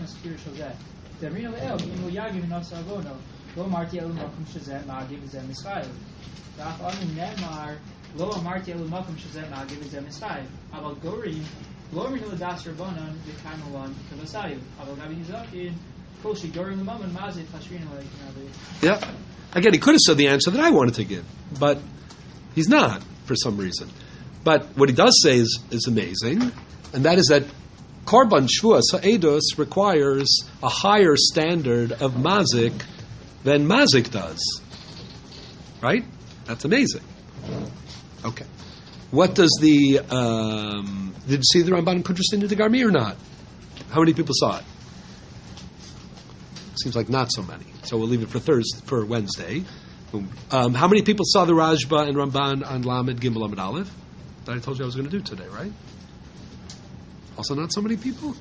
Lo amarti elu makom shezeh ma'agiv ezeh mischayev. Aval gorim lo amrinu l'das rabbanon v'kaimu lan kavasayu. Aval gabi nizakin kol shegorim l'mamon mazit chashrin alei. Yeah. Again, he could have said the answer that I wanted to give, but he's not for some reason. But what he does say is, is amazing, and that is that Korban Shavuos Ha'edus requires a higher standard of mazik than mazik does. Right? That's amazing. Okay. What does the um, did you see the Ramban in Kuntras dina de garmi or not? How many people saw it? Seems like not so many. So we'll leave it for Thursday, for Wednesday. Um, how many people saw the Rajba and Ramban on Lamed Gimel Lamed Aleph? That I told you I was going to do today, right? Also, not so many people.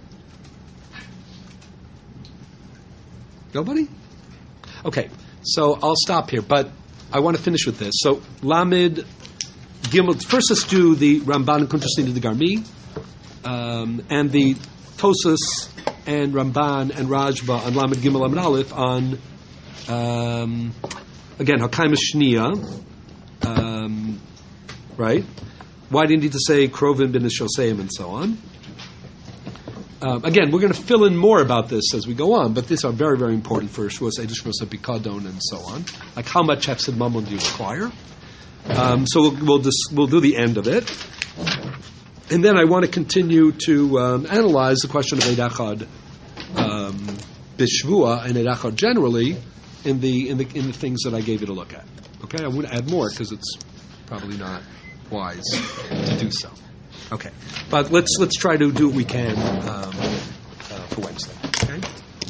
Nobody? Okay. So I'll stop here, but I want to finish with this. So Lamed Gimel. First, let's do the Ramban and Kuntras dina de garmi, um, and the Tosas and Ramban and Rajba on Lamed Gimel Lamed Aleph on um, again Hakayim Shniya, um, right? Why do you need to say Krovim bin Shoseim and so on? Um, again, we're going to fill in more about this as we go on, but these are very, very important for Shavuos Eidos, Shavuos Pikadon, and so on. Like how much Hefsed Mammon do you require? Um, so we'll we'll, just, we'll do the end of it, and then I want to continue to um, analyze the question of Eid Echad um, Bishvua and Eid Echad generally in the in the in the things that I gave you to look at. Okay, I wouldn't add more because it's probably not wise to do so. Okay, but let's let's try to do what we can um, uh, for Wednesday.